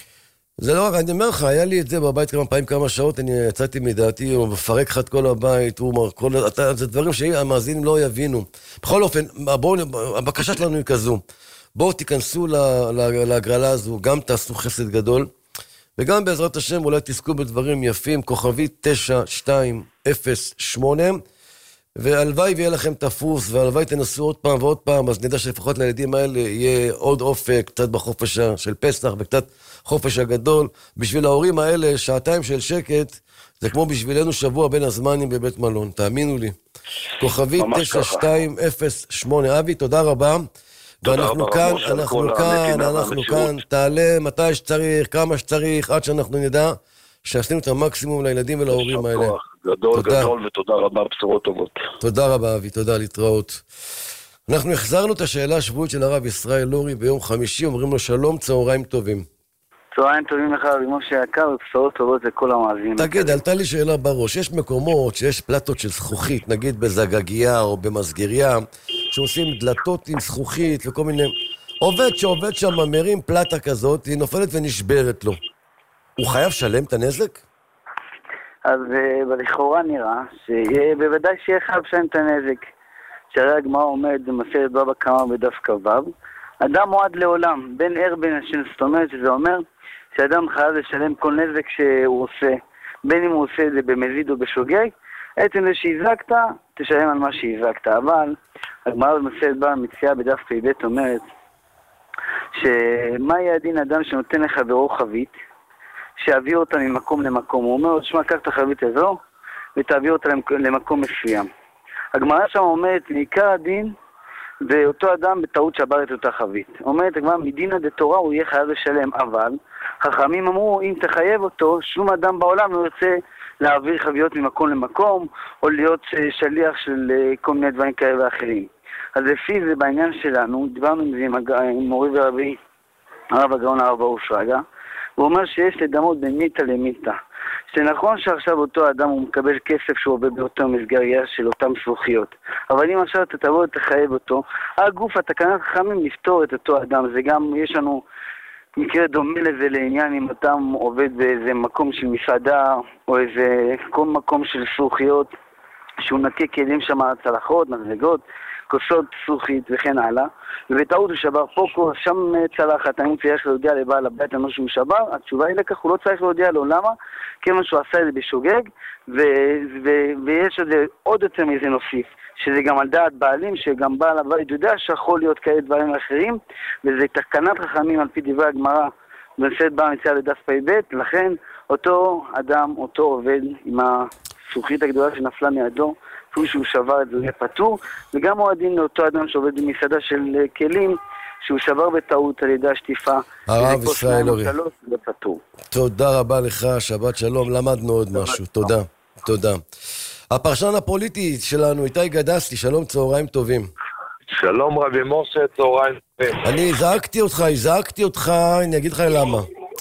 זה לא רק, אני אומר לך, היה לי את זה בבית כמה פעמים, כמה שעות, אני יצאתי מדעתי, הוא מפרק לך את כל הבית, הוא אומר, כל, אתה, זה דברים שהמאזינים לא יבינו. בכל אופן, בואו, הבקשה שלנו היא כזו, בואו תיכנסו להגרלה הזו, גם תעשו חסד גדול, וגם בעזרת השם אולי תזכו בדברים יפים, כוכבי תשע שתיים אפס שמונה, והלוואי ויהיה לכם תפוס, והלוואי תנסו עוד פעם ועוד פעם, אז נדע שלפחות לילדים האלה יהיה עוד אופק, קצת בחופש של פסח, וקצת חופש הגדול. בשביל ההורים האלה, שעתיים של שקט, זה כמו בשבילנו שבוע בין הזמנים בבית מלון, תאמינו לי. כוכבי תשע שתיים אפס שמונה, אבי, תודה רבה. ואנחנו כאן, אנחנו כאן, אנחנו כאן, תעלה מתי שצריך, כמה שצריך, עד שאנחנו נדע שעשינו את המקסימום לילדים ולהורים האלה. גדול, גדול, ותודה רבה, בשורות טובות. תודה רבה, אבי, תודה, להתראות. אנחנו החזרנו את השאלה השבועית של הרב ישראל לורי ביום חמישי, אומרים לו שלום, צהריים טובים. צהריים טובים לך, רבי משה יקר, ובשורות טובות לכל המאזינים. תגיד, עלתה לי שאלה בראש, יש מקומות שיש פלטות של זכוכית, נגיד בזגגיה או במסגריה, שעושים דלתות עם זכוכית וכל מיני... עובד שעובד שם מרים פלטה כזאת, היא נופלת ונשברת לו. הוא חייב שלם את הנזק? אז לכאורה נראה שבוודאי שיהיה חייב לשלם את הנזק. שהרי הגמרא עומד במסכת בבא קמא בדף כ"ו, אדם מועד לעולם, בין ער בין השן, זאת אומרת שזה אומר שאדם חייב לשלם כל נזק שהוא עושה, בין אם הוא עושה את זה במזיד או בשוגג, עצם זה שהזקת, תשלם על מה שהזקת. אבל הגמרא במסכת בבא מציעה בדף פ"ב אומרת, שמה יהיה הדין אדם שנותן לחברו חבית, שיעביר אותה ממקום למקום. הוא אומר, תשמע, קח את החבית הזו, ותעביר אותה למקום מסוים. הגמרא שם אומרת, לעיקר הדין, ואותו אדם בטעות שבר את אותה חבית. אומרת הגמרא, מדינא דתורה הוא יהיה חייב לשלם, אבל חכמים אמרו, אם תחייב אותו, שום אדם בעולם לא ירצה להעביר חביות ממקום למקום, או להיות שליח של כל מיני דברים כאלה ואחרים. אז לפי זה בעניין שלנו, דיברנו עם זה עם, הג... עם מורי ורבי, הרב הגאון הרב ברוך שרגא, הוא אומר שיש לדמות בין מיתה למיתה. שנכון שעכשיו אותו אדם הוא מקבל כסף שהוא עובד באותו מסגריה של אותם זכוכיות. אבל אם עכשיו אתה תבוא ותחייב אותו, הגוף התקנת חכמים לפתור את אותו אדם. זה גם, יש לנו מקרה דומה לזה לעניין אם אדם עובד באיזה מקום של מסעדה, או איזה כל מקום של זכוכיות, שהוא נקה כלים שם צלחות, מזלגות, כוסות זכוכית וכן הלאה, ובטעות הוא שבר פוקו, שם צלחת, האם צריך להודיע לבעל הבית לנו שהוא שבר? התשובה היא לכך, הוא לא צריך להודיע לו, למה? כיוון שהוא עשה את זה בשוגג, ו- ו- ויש לזה עוד יותר מזה נוסיף, שזה גם על דעת בעלים, שגם בעל הבית יודע שיכול להיות כאלה דברים אחרים, וזה תקנת חכמים על פי דברי הגמרא, במסכת בבא מציעה בדף פ"ב, לכן אותו אדם, אותו עובד עם הזכוכית הגדולה שנפלה מידו, אפילו שהוא שבר את זה, זה פטור, וגם הוא הדין לאותו אדם שעובד במסעדה של כלים, שהוא שבר בטעות על ידי השטיפה. הרב ישראל אורי. זה פטור. תודה רבה לך, שבת שלום, למדנו עוד משהו, תודה, תודה. הפרשן הפוליטי שלנו, איתי גדסי, שלום, צהריים טובים. שלום רבי משה, צהריים טובים. אני הזעקתי אותך, הזעקתי אותך, אני אגיד לך למה.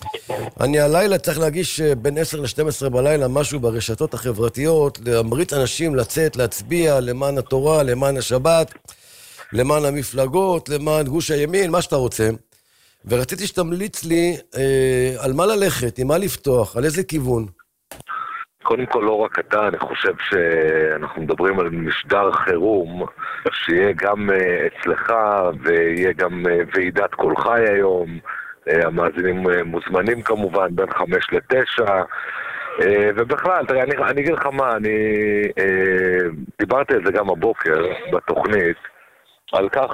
אני הלילה צריך להגיש בין עשר לשתים עשרה בלילה משהו ברשתות החברתיות, להמריץ אנשים לצאת, להצביע למען התורה, למען השבת, למען המפלגות, למען גוש הימין, מה שאתה רוצה. ורציתי שתמליץ לי אה, על מה ללכת, עם מה לפתוח, על איזה כיוון. קודם כל לא רק אתה, אני חושב שאנחנו מדברים על משדר חירום, שיהיה גם אצלך ויהיה גם ועידת כל חי היום, המאזינים מוזמנים כמובן בין חמש לתשע, ובכלל, תראה, אני, אני אגיד לך מה, אני דיברתי על זה גם הבוקר בתוכנית, על כך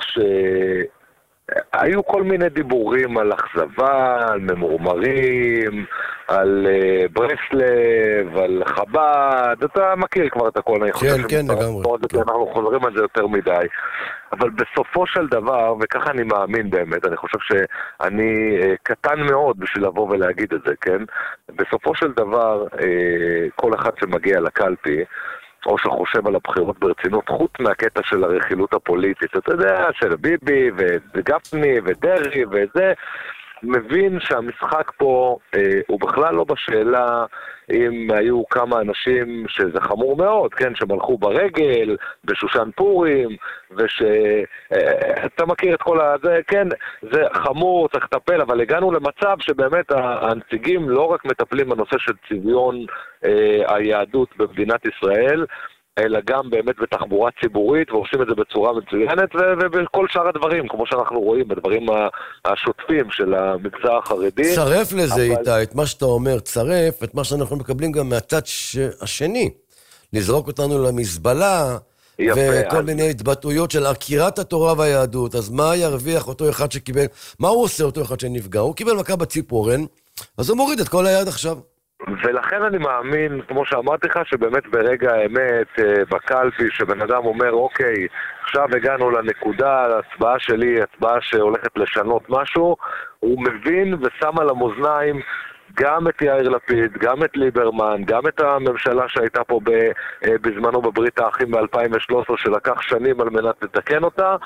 שהיו כל מיני דיבורים על אכזבה, על ממורמרים, על uh, ברסלב, על חב"ד, אתה מכיר כבר את הכל, אני חושב כן, כן, לגמרי. אנחנו חוזרים על זה יותר מדי, אבל בסופו של דבר, וככה אני מאמין באמת, אני חושב שאני uh, קטן מאוד בשביל לבוא ולהגיד את זה, כן? בסופו של דבר, uh, כל אחד שמגיע לקלפי, או שחושב על הבחירות ברצינות, חוץ מהקטע של הרכילות הפוליטית, אתה יודע, של ביבי וגפני ודרי וזה, מבין שהמשחק פה אה, הוא בכלל לא בשאלה אם היו כמה אנשים שזה חמור מאוד, כן, שמלכו ברגל, בשושן פורים, ושאתה אה, מכיר את כל הזה, כן, זה חמור, צריך לטפל, אבל הגענו למצב שבאמת הנציגים לא רק מטפלים בנושא של צביון אה, היהדות במדינת ישראל, אלא גם באמת בתחבורה ציבורית, ועושים את זה בצורה מצוינת, ובכל שאר הדברים, כמו שאנחנו רואים, בדברים השוטפים של המגזר החרדי. צרף לזה איתה, את מה שאתה אומר, צרף את מה שאנחנו מקבלים גם מהצד השני, לזרוק אותנו למזבלה, וכל מיני התבטאויות של עקירת התורה והיהדות. אז מה ירוויח אותו אחד שקיבל, מה הוא עושה אותו אחד שנפגע? הוא קיבל מכה בציפורן, אז הוא מוריד את כל היד עכשיו. ולכן אני מאמין, כמו שאמרתי לך, שבאמת ברגע האמת, בקלפי, שבן אדם אומר, אוקיי, עכשיו הגענו לנקודה, ההצבעה שלי, הצבעה שהולכת לשנות משהו, הוא מבין ושם על המאזניים גם את יאיר לפיד, גם את ליברמן, גם את הממשלה שהייתה פה בזמנו בברית האחים ב-אלפיים ושלוש עשרה, שלקח שנים על מנת לתקן אותה,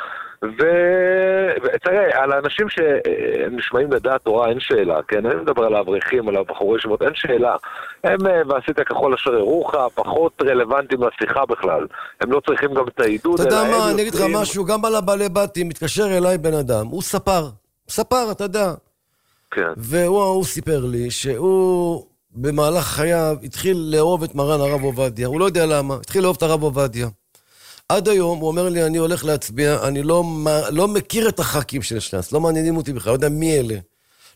ותראה, על האנשים שנשמעים לדעת תורה אין שאלה, כן? אני מדבר על האברכים, על הבחורי שמות, אין שאלה. הם, ועשית ככל אשר ירוך, פחות רלוונטיים לשיחה בכלל. הם לא צריכים גם את העידוד. אתה יודע מה, אני אגיד לך משהו, גם על הבעלי בתים, מתקשר אליי בן אדם, הוא ספר, ספר, אתה יודע. כן. והוא סיפר לי שהוא במהלך חייו התחיל לאהוב את מרן הרב עובדיה, הוא לא יודע למה, התחיל לאהוב את הרב עובדיה. עד היום הוא אומר לי, אני הולך להצביע, אני לא, לא מכיר את הח"כים של ש"ס, לא מעניינים אותי בכלל, לא יודע מי אלה.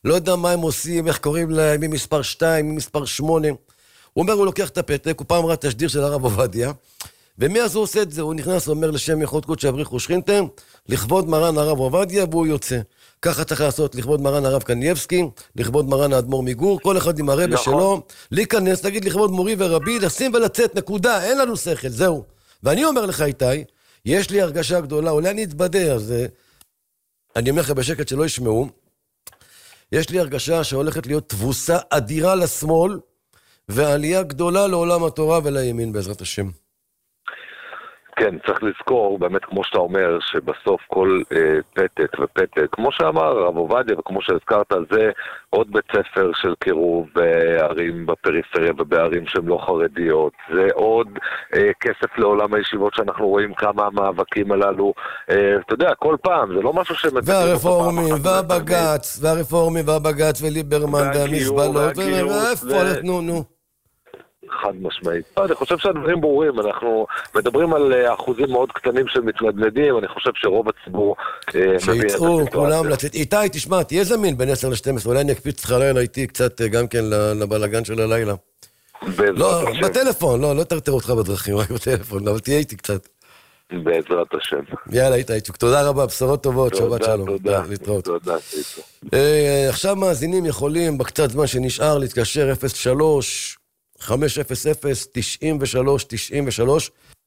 לא יודע מה הם עושים, איך קוראים להם, מי מספר שתיים, מי מספר שמונה. הוא אומר, הוא לוקח את הפתק, הוא פעם ראה תשדיר של הרב עובדיה, ומאז הוא עושה את זה, הוא נכנס ואומר לשם יחוד קודש אבריחו שכינתם, לכבוד מרן הרב עובדיה, והוא יוצא. ככה צריך לעשות, לכבוד מרן הרב קנייבסקי, לכבוד מרן האדמו"ר מגור, כל אחד עם הרבה שלו, להיכנס, להגיד לכבוד מורי ורבי, לשים ולצאת, נקודה, אין לנו שכל, זהו. ואני אומר לך איתי, יש לי הרגשה גדולה, אולי אני אתבדה, אז אני אומר לך בשקט שלא ישמעו, יש לי הרגשה שהולכת להיות תבוסה אדירה לשמאל, ועלייה גדולה לעולם התורה ולימין בעזרת השם. כן, צריך לזכור, באמת כמו שאתה אומר, שבסוף כל אה, פתק ופתק, כמו שאמר הרב עובדיה וכמו שהזכרת, זה עוד בית ספר של קירוב בערים בפריפריה ובערים שהן לא חרדיות, זה עוד אה, כסף לעולם הישיבות שאנחנו רואים כמה המאבקים הללו, אה, אתה יודע, כל פעם, זה לא משהו שמצטט... והרפורמים, והבגץ, והרפורמים, והבגץ, וליברמן, והמזבלות, ואיפה, נו, נו. חד משמעית. אני חושב שהדברים ברורים, אנחנו מדברים על אחוזים מאוד קטנים של מתנדנדים, אני חושב שרוב הציבור מבין את הסיטואציה. שיצאו כולם לצאת. איתי, תשמע, תהיה זמין בין עשר לשתים עשרה, אולי אני אקפיץ לך לילה איתי קצת גם כן לבלגן של הלילה. לא, בטלפון, לא, לא תרתר אותך בדרכים, רק בטלפון, אבל תהיה איתי קצת. בעזרת השם. יאללה, איתי, תודה רבה, בשורות טובות, שבת שלום. תודה, תודה. עכשיו מאזינים יכולים בקצת זמן שנשאר להתקשר אפס שלוש חמש אפס אפס תשעים ושלוש תשעים ושלוש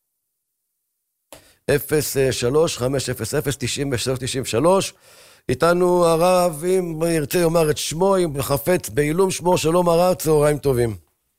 אפס שלוש חמש אפס אפס תשעים ושלוש תשעים ושלוש. איתנו הרב, אם ירצה יאמר את שמו, אם חפץ בעילום שמו, שלום הרב, צהריים טובים.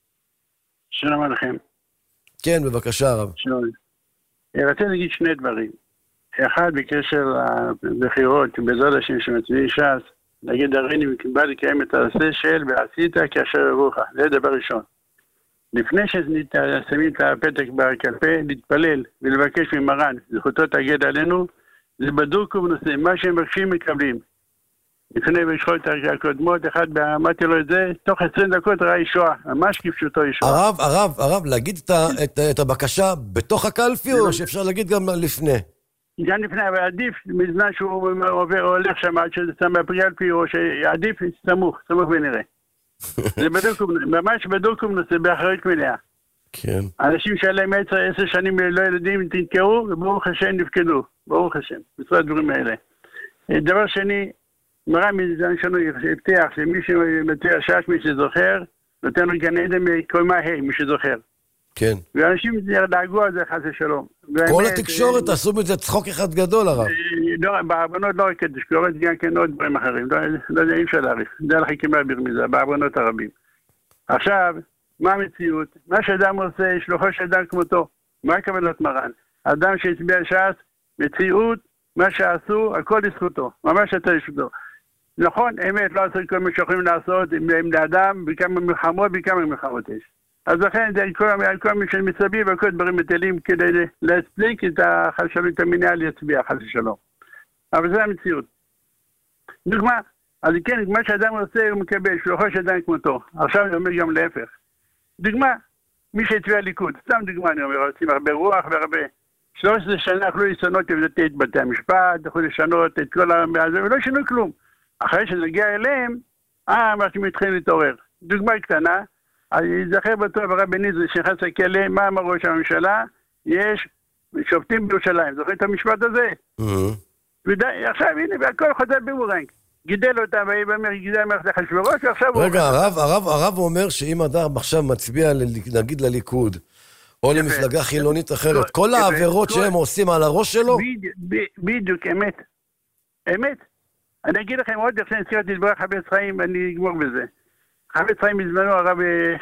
שלום עליכם. כן, בבקשה הרב. שלום. רציתי להגיד שני דברים. אחד, בקשר לבחירות, בעזרת השם שמצביעי ש"ס, להגיד הריני בא לקיים את העשה של ועשית כאשר יבואך. זה דבר ראשון. לפני ששמים את הפתק בקלפה, להתפלל ולבקש ממרן, זכותו תגד עלינו, זה בדוק ובנושא, מה שהם מבקשים מקבלים. לפני בשחורת הקודמות, אחד אמרתי לו את זה, תוך עשרים דקות ראה ישועה, ממש כפשוטו ישועה. הרב, הרב, הרב, להגיד את, את, את הבקשה בתוך הקלפי, או שאפשר להגיד גם לפני? גם לפני, אבל עדיף, מזמן שהוא עובר, הולך שם, עד שזה שם בקלפי, או שעדיף סמוך, סמוך ונראה. זה בדוק, ממש בדוק ובנושא, באחריות מלאה. כן. אנשים שעליהם עשר שנים לא ילדים תנקרו, וברוך השם נפקדו, ברוך השם, בצורה הדברים האלה. דבר שני, מראה מזמן שלנו הבטיח שמי שמציע ש"ס, מי שזוכר, נותן לו גן עדן מקומה ה', מי שזוכר. כן. ואנשים דאגו על זה חס ושלום. כל התקשורת עשו מזה צחוק אחד גדול, הרב. בערבונות לא רק תקשורת, גם כן עוד דברים אחרים. לא יודע, אי אפשר להעריך. זה הלכה כמעט ברמיזה, בערבונות הרבים. עכשיו, מה המציאות? מה שאדם עושה, שלוחו של אדם כמותו. מה הכוונת מרן? אדם שהצביע ש"ס, מציאות, מה שעשו, הכל לזכותו. ממש אתה לזכותו. נכון, אמת, לא עשו כל מה שיכולים לעשות עם לאדם, בכמה מלחמות, בכמה מלחמות יש. אז לכן, זה כל מי שמסביב, וכל דברים מטלים כדי להצליק את החשלות את המינהל יצביע, חס ושלום. אבל זה המציאות. דוגמה, אז כן, מה שאדם עושה, הוא מקבל, שלוחו של אדם כמותו. עכשיו אני אומר גם להפך. דוגמה, מי שהצביע ליכוד, סתם דוגמה אני אומר, רוצים הרבה רוח והרבה. שלוש עשרה שנה יכלו לשנות את בתי המשפט, יכלו לשנות את כל הזה, ולא שינו כלום. אחרי שנגיע אליהם, אה, מה שמתחילים להתעורר. דוגמה קטנה, אז יזכר בטוח ברבי ניזרי שנכנס לכלא, מה אמר ראש הממשלה? יש שופטים בירושלים, זוכר את המשפט הזה? עכשיו הנה, והכל חוזר בבורנק. גידל אותם, גידל מערכת אחשוורוש, ועכשיו הוא... רגע, הרב אומר שאם אדם עכשיו מצביע, נגיד לליכוד, או למפלגה חילונית אחרת, כל העבירות שהם עושים על הראש שלו? בדיוק, אמת. אמת. אני אגיד לכם עוד, איך שאני זכרתי לדבר חפץ חיים, אני אגמור בזה. חפץ חיים בזמנו, הרב,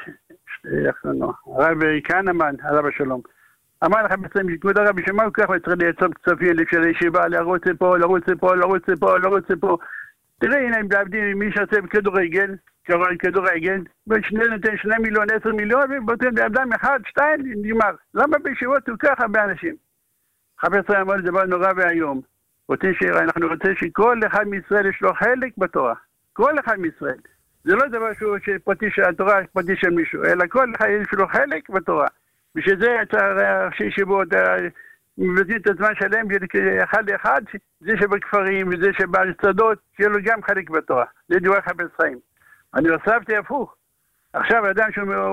הרב כהנמן, הרב השלום. אמר לך חפץ כבוד הרב, שמה הוא כך צריך לייצור כספים של הישיבה, לרוץ לפה, לרוץ לפה, לרוץ לפה, לרוץ לפה. תראה, הנה, הם מעבדים מי שעושה בכדורגל, כדורגל, ושני נותן שני מיליון, עשר מיליון, ובוטן באדם אחד, שתיים, נגמר. למה בישיבות הוא כך הרבה אנשים? חפץ חיים אמר דבר נורא והיום. אנחנו רוצים שכל אחד מישראל יש לו חלק בתורה. כל אחד מישראל. זה לא דבר שהוא פרטי של התורה, פרטי של מישהו, אלא כל אחד יש לו חלק בתורה. בשביל זה צריך שישיבות, מבזים את הזמן שלהם אחד לאחד, זה שבכפרים וזה שבשדות, שיהיה לו גם חלק בתורה. זה דברי חפץ חיים. אני הוספתי הפוך. עכשיו אדם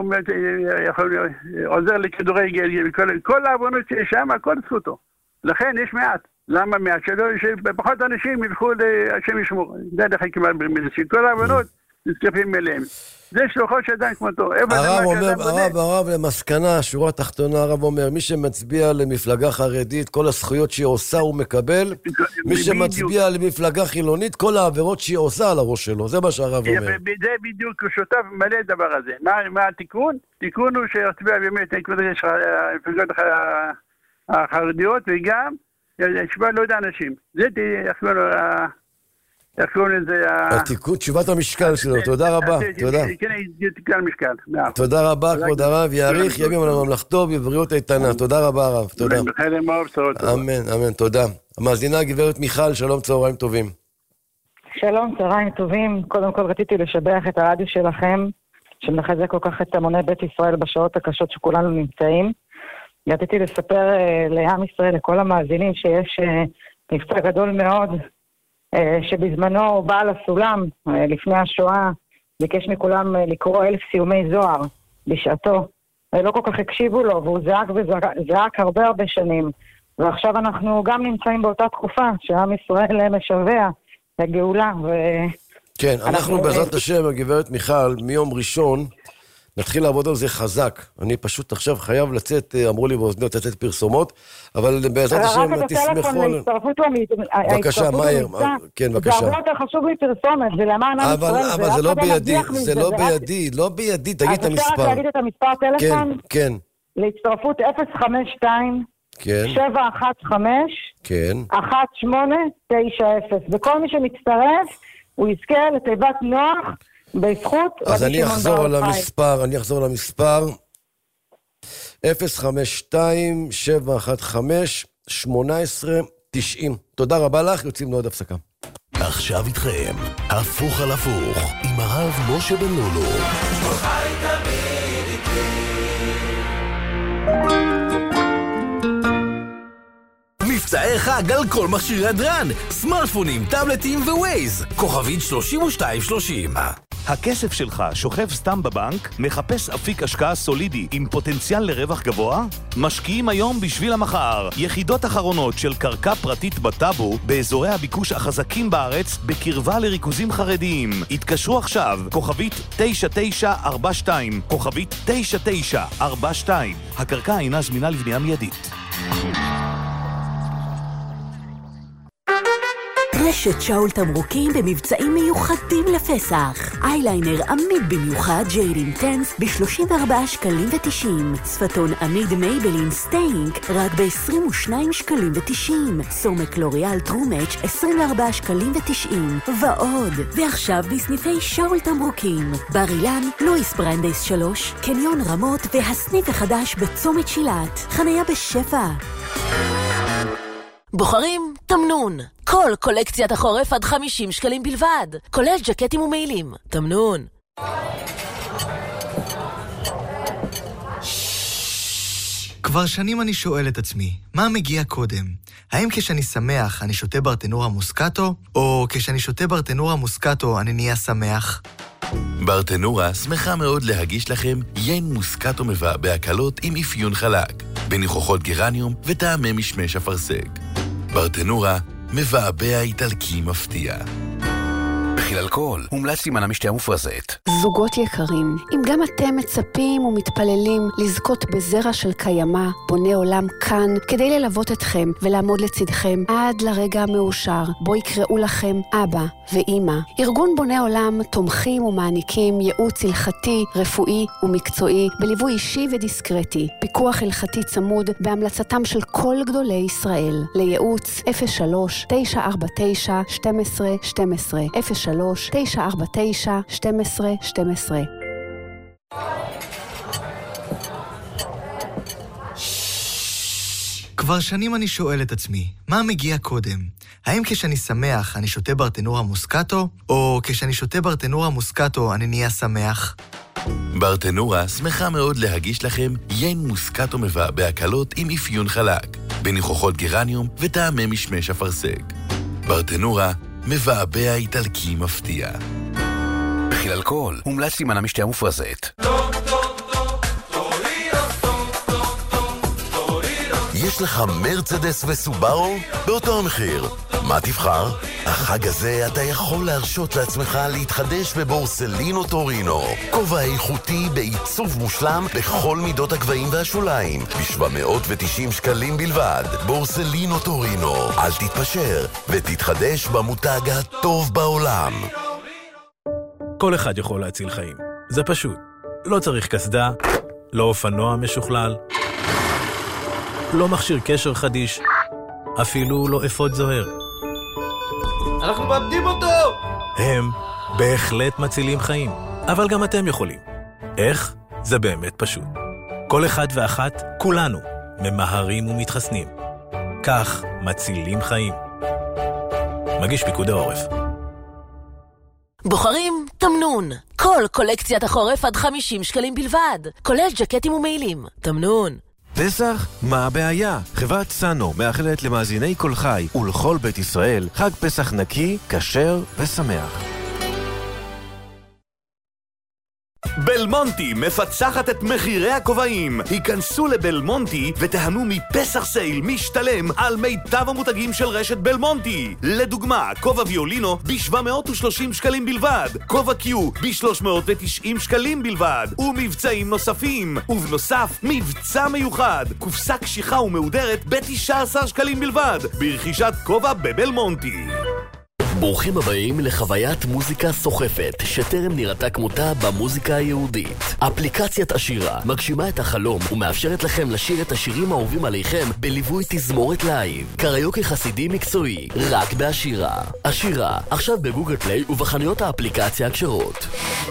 שעוזר לכדורגל, כל העוונות שיש שם, הכל זכותו. לכן יש מעט. למה מעט? שפחות אנשים ילכו להשם ישמור. זה דרך כמעט במדשים. כל העוונות נזקפים אליהם. זה שלוחו של אדם כמותו. הרב אומר, הרב, הרב, למסקנה, שורה תחתונה, הרב אומר, מי שמצביע למפלגה חרדית, כל הזכויות שהיא עושה הוא מקבל, מי שמצביע למפלגה חילונית, כל העבירות שהיא עושה על הראש שלו, זה מה שהרב אומר. זה בדיוק, הוא שותף מלא דבר הזה. מה התיקון? תיקון הוא שיצביע באמת למפלגות החרדיות, וגם ישמע לא יודע אנשים. זה תהיה, איך קוראים לזה? התיקון, תשובת המשקל שלו, תודה רבה, תודה. כן, תיקון המשקל. תודה רבה, כבוד הרב, יאריך ימים על ממלכתו בבריאות איתנה, תודה רבה הרב, תודה. אמן, אמן, תודה. המאזינה הגברת מיכל, שלום, צהריים טובים. שלום, צהריים טובים. קודם כל רציתי לשבח את הרדיו שלכם, שמחזק כל כך את המוני בית ישראל בשעות הקשות שכולנו נמצאים. רציתי לספר לעם ישראל, לכל המאזינים, שיש מבצע גדול מאוד, שבזמנו בעל הסולם, לפני השואה, ביקש מכולם לקרוא אלף סיומי זוהר בשעתו. לא כל כך הקשיבו לו, והוא זעק וזעק הרבה הרבה שנים. ועכשיו אנחנו גם נמצאים באותה תקופה, שעם ישראל משווה לגאולה. ו... כן, אנחנו, אנחנו בעזרת השם, הגברת מיכל, מיום ראשון, נתחיל לעבוד על זה חזק. אני פשוט עכשיו חייב לצאת, אמרו לי באוזניות לצאת פרסומות, אבל בעזרת השם תשמחו על... בבקשה, מהר, כן, בבקשה. זה הרבה יותר חשוב מפרסומת, זה למען עם ישראל. אבל זה לא בידי, זה לא בידי, לא בידי, תגיד את המספר. אז אפשר להגיד את המספר טלפון? כן, כן. להצטרפות אפס חמש שתיים שבע אחת חמש אחת שמונה תשע אפס. וכל מי שמצטרף, הוא יזכה לתיבת נוח, בזכות. אז אני אחזור על המספר, אני אחזור על המספר אפס חמש שתיים שבע אחת חמש שמונה עשרה תשעים. תודה רבה לך, יוצאים לעוד הפסקה. עכשיו איתכם, הפוך על הפוך, עם הרב משה בן לולו. מבצעי חג על כל מכשירי הדרן, סמארטפונים, טאבלטים ווייז, כוכבית שלושים ושתיים שלושים. הכסף שלך שוכב סתם בבנק? מחפש אפיק השקעה סולידי עם פוטנציאל לרווח גבוה? משקיעים היום בשביל המחר. יחידות אחרונות של קרקע פרטית בטאבו באזורי הביקוש החזקים בארץ בקרבה לריכוזים חרדיים. התקשרו עכשיו, כוכבית תשע תשע ארבע שתיים, כוכבית תשע תשע ארבע שתיים. הקרקע אינה זמינה לבנייה מיידית. רשת שאול תמרוקים במבצעים מיוחדים לפסח. אייליינר עמיד במיוחד ג'ייל אינטנס ב-שלושים וארבעה שקלים ותשעים. שפתון עמיד מייבלין סטיינק רק ב-עשרים ושניים שקלים ותשעים. סומק לוריאל טרומץ' עשרים וארבעה שקלים ותשעים. ועוד. ועכשיו בסניפי שאול תמרוקים. בר אילן, לואיס ברנדייס שלוש, קניון רמות והסניף החדש בצומת שילת. חניה בשפע. בוחרים תמנון. כל קולקציית החורף עד חמישים שקלים בלבד, כולל ג'קטים ומעילים. תמנון. כבר שנים אני שואל את עצמי, מה מגיע קודם? האם כשאני שמח אני שותה ברטנורה מוסקטו, או כשאני שותה ברטנורה מוסקטו אני נהיה שמח? ברטנורה שמחה מאוד להגיש לכם יין מוסקטו מבעבע קלות עם אפיון חלק, בניחוחות גרניום וטעמי משמש אפרסק. ברטנורה מבעבע איטלקי מפתיע. מכיל אלכוהול, מומלץ להימנע משתייה מופרזת. זוגות יקרים, אם גם אתם מצפים ומתפללים לזכות בזרע של קיימה, בונה עולם כאן כדי ללוות אתכם ולעמוד לצדכם עד לרגע המאושר, בו יקראו לכם אבא ואמא. ארגון בונה עולם תומכים ומעניקים ייעוץ הלכתי, רפואי ומקצועי, בליווי אישי ודיסקרטי, פיקוח הלכתי צמוד בהמלצתם של כל גדולי ישראל. לייעוץ אפס שלוש תשע ארבע תשע שתים עשרה שתים עשרה אפס שלוש תשע ארבע תשע שתים עשרה שתים עשרה. כבר שנים אני שואל את עצמי, מה מגיע קודם? האם כשאני שמח אני שותה ברטנורה מוסקטו, או כשאני שותה ברטנורה מוסקטו אני נהיה שמח? ברטנורה שמחה מאוד להגיש לכם יין מוסקטו מבעבע קלות עם אפיון חלק, בניחוחות גרניום וטעמי משמש אפרסק. ברטנורה, מבעבע איטלקי מפתיע. בחיל אלכוהול, מומלץ להימנע משתייה מופרזת. יש לך מרצדס וסובארו? באותו המחיר. מה תבחר? החג הזה אתה יכול להרשות לעצמך להתחדש בבורסלינו טורינו. כובע איכותי בעיצוב מושלם בכל מידות הגבהים והשוליים. ב-שבע מאות ותשעים שקלים בלבד. בורסלינו טורינו. אל תתפשר ותתחדש במותג הטוב בעולם. כל אחד יכול להציל חיים. זה פשוט. לא צריך כסדה, לא אופנוע משוכלל, לא מכשיר קשר חדיש, אפילו לא אפוד זוהר. אנחנו מאבדים אותו! הם בהחלט מצילים חיים, אבל גם אתם יכולים. איך? זה באמת פשוט. כל אחד ואחת, כולנו, ממהרים ומתחסנים. כך מצילים חיים. מגיש פיקוד העורף. בוחרים תמנון. כל קולקציית החורף עד חמישים שקלים בלבד. כולל ג'קטים ומעילים. תמנון. פסח? מה הבעיה? חברת סאנו מאחלת למאזיני כל חי ולכל בית ישראל חג פסח נקי, כשר ושמח. בלמונטי מפצחת את מחירי הכובעים. היכנסו לבלמונטי ותהנו מפסח סייל משתלם על מיטב המותגים של רשת בלמונטי. לדוגמה, כובע ויולינו ב-שבע מאות ושלושים שקלים בלבד, כובע קיו ב-שלוש מאות ותשעים שקלים בלבד, ומבצעים נוספים. ובנוסף, מבצע מיוחד, קופסה קשיחה ומהודרת ב-תשעה עשר שקלים בלבד, ברכישת כובע בבלמונטי. ברוכים הבאים לחוויית מוזיקה סוחפת שטרם נראתה כמותה במוזיקה היהודית. אפליקציית השירה מגשימה את החלום ומאפשרת לכם לשיר את השירים האהובים עליכם בליווי תזמורת לייב. קריוקי חסידי מקצועי, רק בהשירה. השירה, עכשיו בגוגל פליי ובחנויות האפליקציה הקשרות.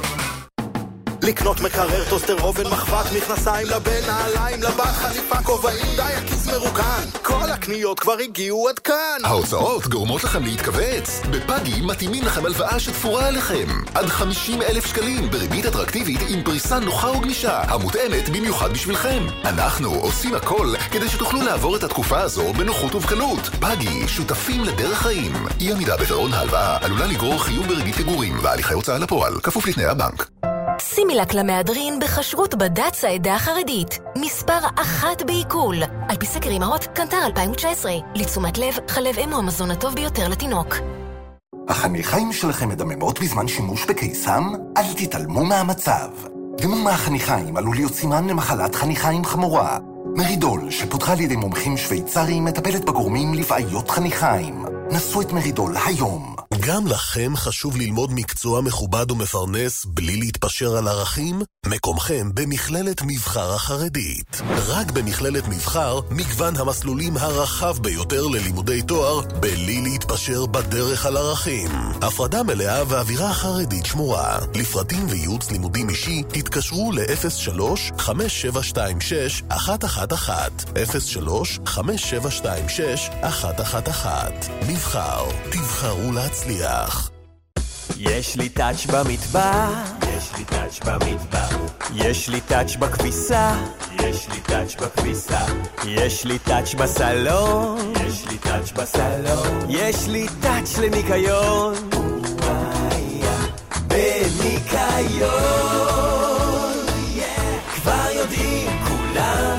לקנות מקרר, טוסטר, אובן, מחבת, מכנסיים לבן, נעליים לבת, חליפה, כובעים, דייקס מרוקן. כל הקניות כבר הגיעו עד כאן. ההוצאות גורמות לכם להתכווץ. בפאגי מתאימים לכם הלוואה שתפורה עליכם. עד חמישים אלף שקלים בריבית אטרקטיבית עם פריסה נוחה וגמישה, המותאמת במיוחד בשבילכם. אנחנו עושים הכל כדי שתוכלו לעבור את התקופה הזו בנוחות ובקלות. פאגי, שותפים לדרך חיים. אי עמידה בפירעון ההלוואה עלולה לגרור חיוב בריבית פיגורים והליכי הוצאה לפועל, כפוף לתנאי הבנק. שימי לק למהדרין בחשרות בד"ץ העדה החרדית. מספר אחת בעיכול. על פי סקר אימהות, קנטר אלפיים תשע עשרה. לתשומת לב, חלב אם הוא המזון הטוב ביותר לתינוק. החניכיים שלכם מדממות בזמן שימוש בקיסם? אל תתעלמו מהמצב. דימום מהחניכיים עלול להיות סימן למחלת חניכיים חמורה. מרידול, שפותחה על ידי מומחים שוויצריים, מטפלת בגורמים לבעיות חניכיים. נסו את מרידול היום. גם לכם חשוב ללמוד מקצוע מכובד ומפרנס בלי להתפשר על ערכים? מקומכם במכללת מבחר החרדית. רק במכללת מבחר מגוון המסלולים הרחב ביותר ללימודי תואר בלי להתפשר בדרך על ערכים. הפרדה מלאה ואווירה חרדית שמורה. לפרטים וייעוץ לימודים אישי תתקשרו ל-אפס שלוש חמש שבע שתיים שש אחת אחת אחת אפס שלוש חמש שבע שתיים שש אחת אחת אחת. מבחר, תבחרו להצליח. יש לי טאץ' במטבח, יש לי טאץ' במטבח, יש לי טאץ' בכביסה, יש לי טאץ' בכביסה, יש לי טאץ' בסלון, יש לי טאץ' בסלון, יש לי טאץ' לניקיון, בניקיון, כבר יודעים כולם,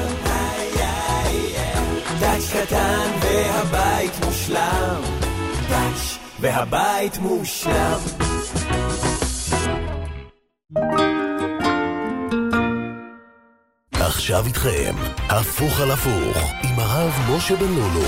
טאץ' קטן והבית מושלם, טאץ' והבית מושלם. עכשיו איתכם, הפוך על הפוך, עם הרב משה בן לולו.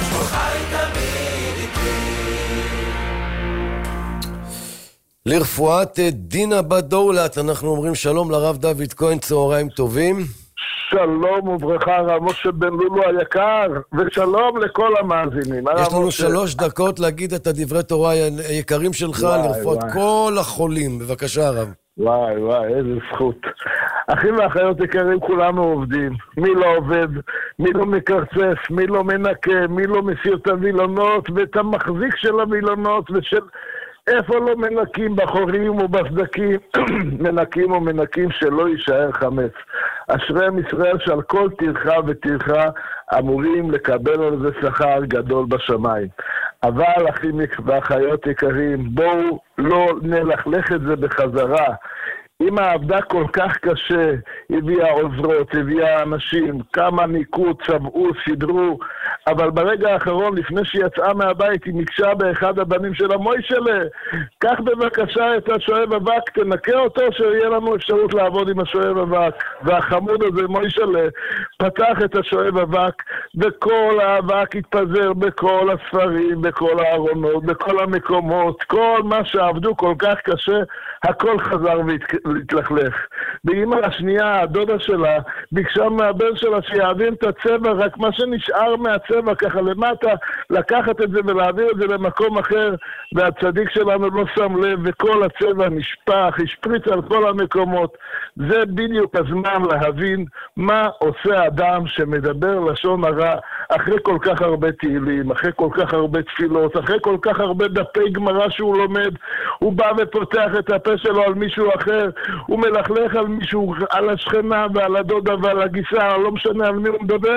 לרפואת דינה בת דולת, אנחנו אומרים שלום לרב דוד כהן, צהריים טובים. שלום וברכה, הרב משה בן לולו היקר, ושלום לכל המאזינים. יש לנו שלוש דקות להגיד את הדברי תורה היקרים שלך, לרפואת כל החולים. בבקשה, הרב. וואי וואי, איזה זכות. אחים ואחיות יקרים, כולנו עובדים. מי לא עובד, מי לא מקרצף, מי לא מנקה, מי לא מסיר את המילונות, ואת המחזיק של המילונות, ושל איפה לא מנקים, בחורים ובסדקים, מנקים ומנקים שלא יישאר חמץ. אשרי עם ישראל שעל כל טרחה וטרחה אמורים לקבל על זה שכר גדול בשמיים. אבל אחים ואחיות יקרים, בואו לא נלכלך את זה בחזרה. אמא עבדה כל כך קשה, הביאה עוזרות, הביאה אנשים, כמה ניקו, צבעו, סדרו, אבל ברגע האחרון, לפני שהיא יצאה מהבית, היא נקשה באחד הבנים שלה, מוישלה, קח בבקשה את השואב אבק, תנקה אותו, שיהיה לנו אפשרות לעבוד עם השואב אבק. והחמוד הזה, מוישלה, פתח את השואב אבק, וכל האבק התפזר בכל הספרים, בכל הארונות, בכל המקומות, כל מה שעבדו כל כך קשה, הכל חזר והתלכלך. באמא השנייה, הדודה שלה, ביקשה מהבן שלה שיעביר את הצבע, רק מה שנשאר מהצבע ככה למטה, לקחת את זה ולהעביר את זה למקום אחר, והצדיק שלנו לא שם לב, וכל הצבע נשפך, השפריץ על כל המקומות. זה בדיוק הזמן להבין מה עושה אדם שמדבר לשון הרע, אחרי כל כך הרבה תהילים, אחרי כל כך הרבה תפילות, אחרי כל כך הרבה דפי גמרא שהוא לומד, הוא בא ופותח את הפה שלו על מישהו אחר, הוא מלכלך על מישהו, על השכנה ועל הדודה ועל הגיסה, לא משנה על מי הוא מדבר.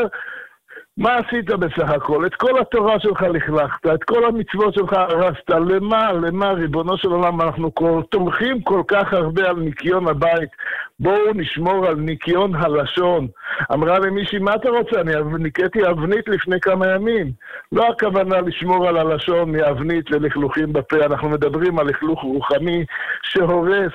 מה עשית בסך הכל? את כל התורה שלך לכלכת, את כל המצוות שלך הרסת, למה, למה, ריבונו של עולם, אנחנו כל, תומכים כל כך הרבה על ניקיון הבית, בואו נשמור על ניקיון הלשון. אמרה למישהי, מה אתה רוצה? אני ניקאתי אבנית לפני כמה ימים. לא הכוונה לשמור על הלשון מאבנית ולכלוכים בפה, אנחנו מדברים על לכלוך רוחני שהורס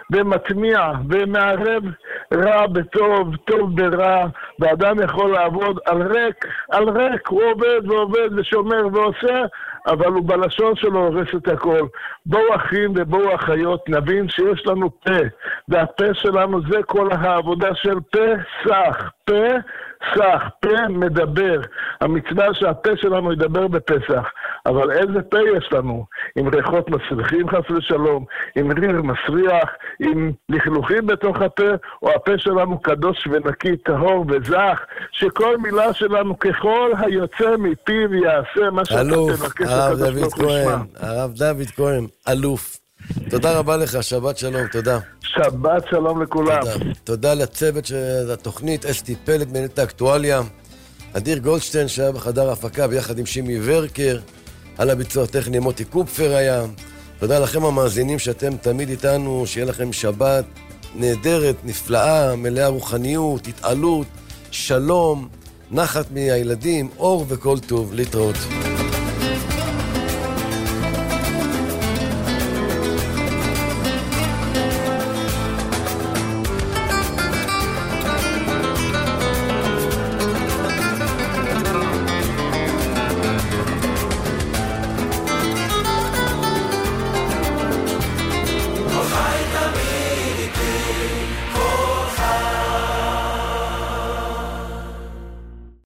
ומטמיע ומערב רע בטוב, טוב ברע, ואדם יכול לעבוד על ריק, על ריק, הוא עובד ועובד ושומר ועושה, אבל הוא בלשון שלו הורס את הכל. בואו אחים ובואו אחיות, נבין שיש לנו פה, והפה שלנו זה כל העבודה של פסח, פה סח, פה מדבר. המצווה שהפה שלנו ידבר בפסח, אבל איזה פה יש לנו? עם ריחות מסריחים חס ושלום, עם ריר מסריח, עם לכלוכים בתוך הפה, או הפה שלנו קדוש ונקי, טהור וזך, שכל מילה שלנו ככל היוצא מפיו יעשה מה שאתה תבקש הרב דוד כהן, הרב דוד כהן, אלוף. תודה רבה לך, שבת שלום, תודה. שבת שלום לכולם. תודה, תודה לצוות של התוכנית, אסתי פלד, מנהלת האקטואליה, אדיר גולדשטיין שהיה בחדר ההפקה ביחד עם שימי ורקר, על הביצוע הטכני מוטי קופפר היה. תודה לכם המאזינים שאתם תמיד איתנו, שיהיה לכם שבת נהדרת, נפלאה, מלאה רוחניות, התעלות, שלום, נחת מהילדים, אור וכל טוב, להתראות.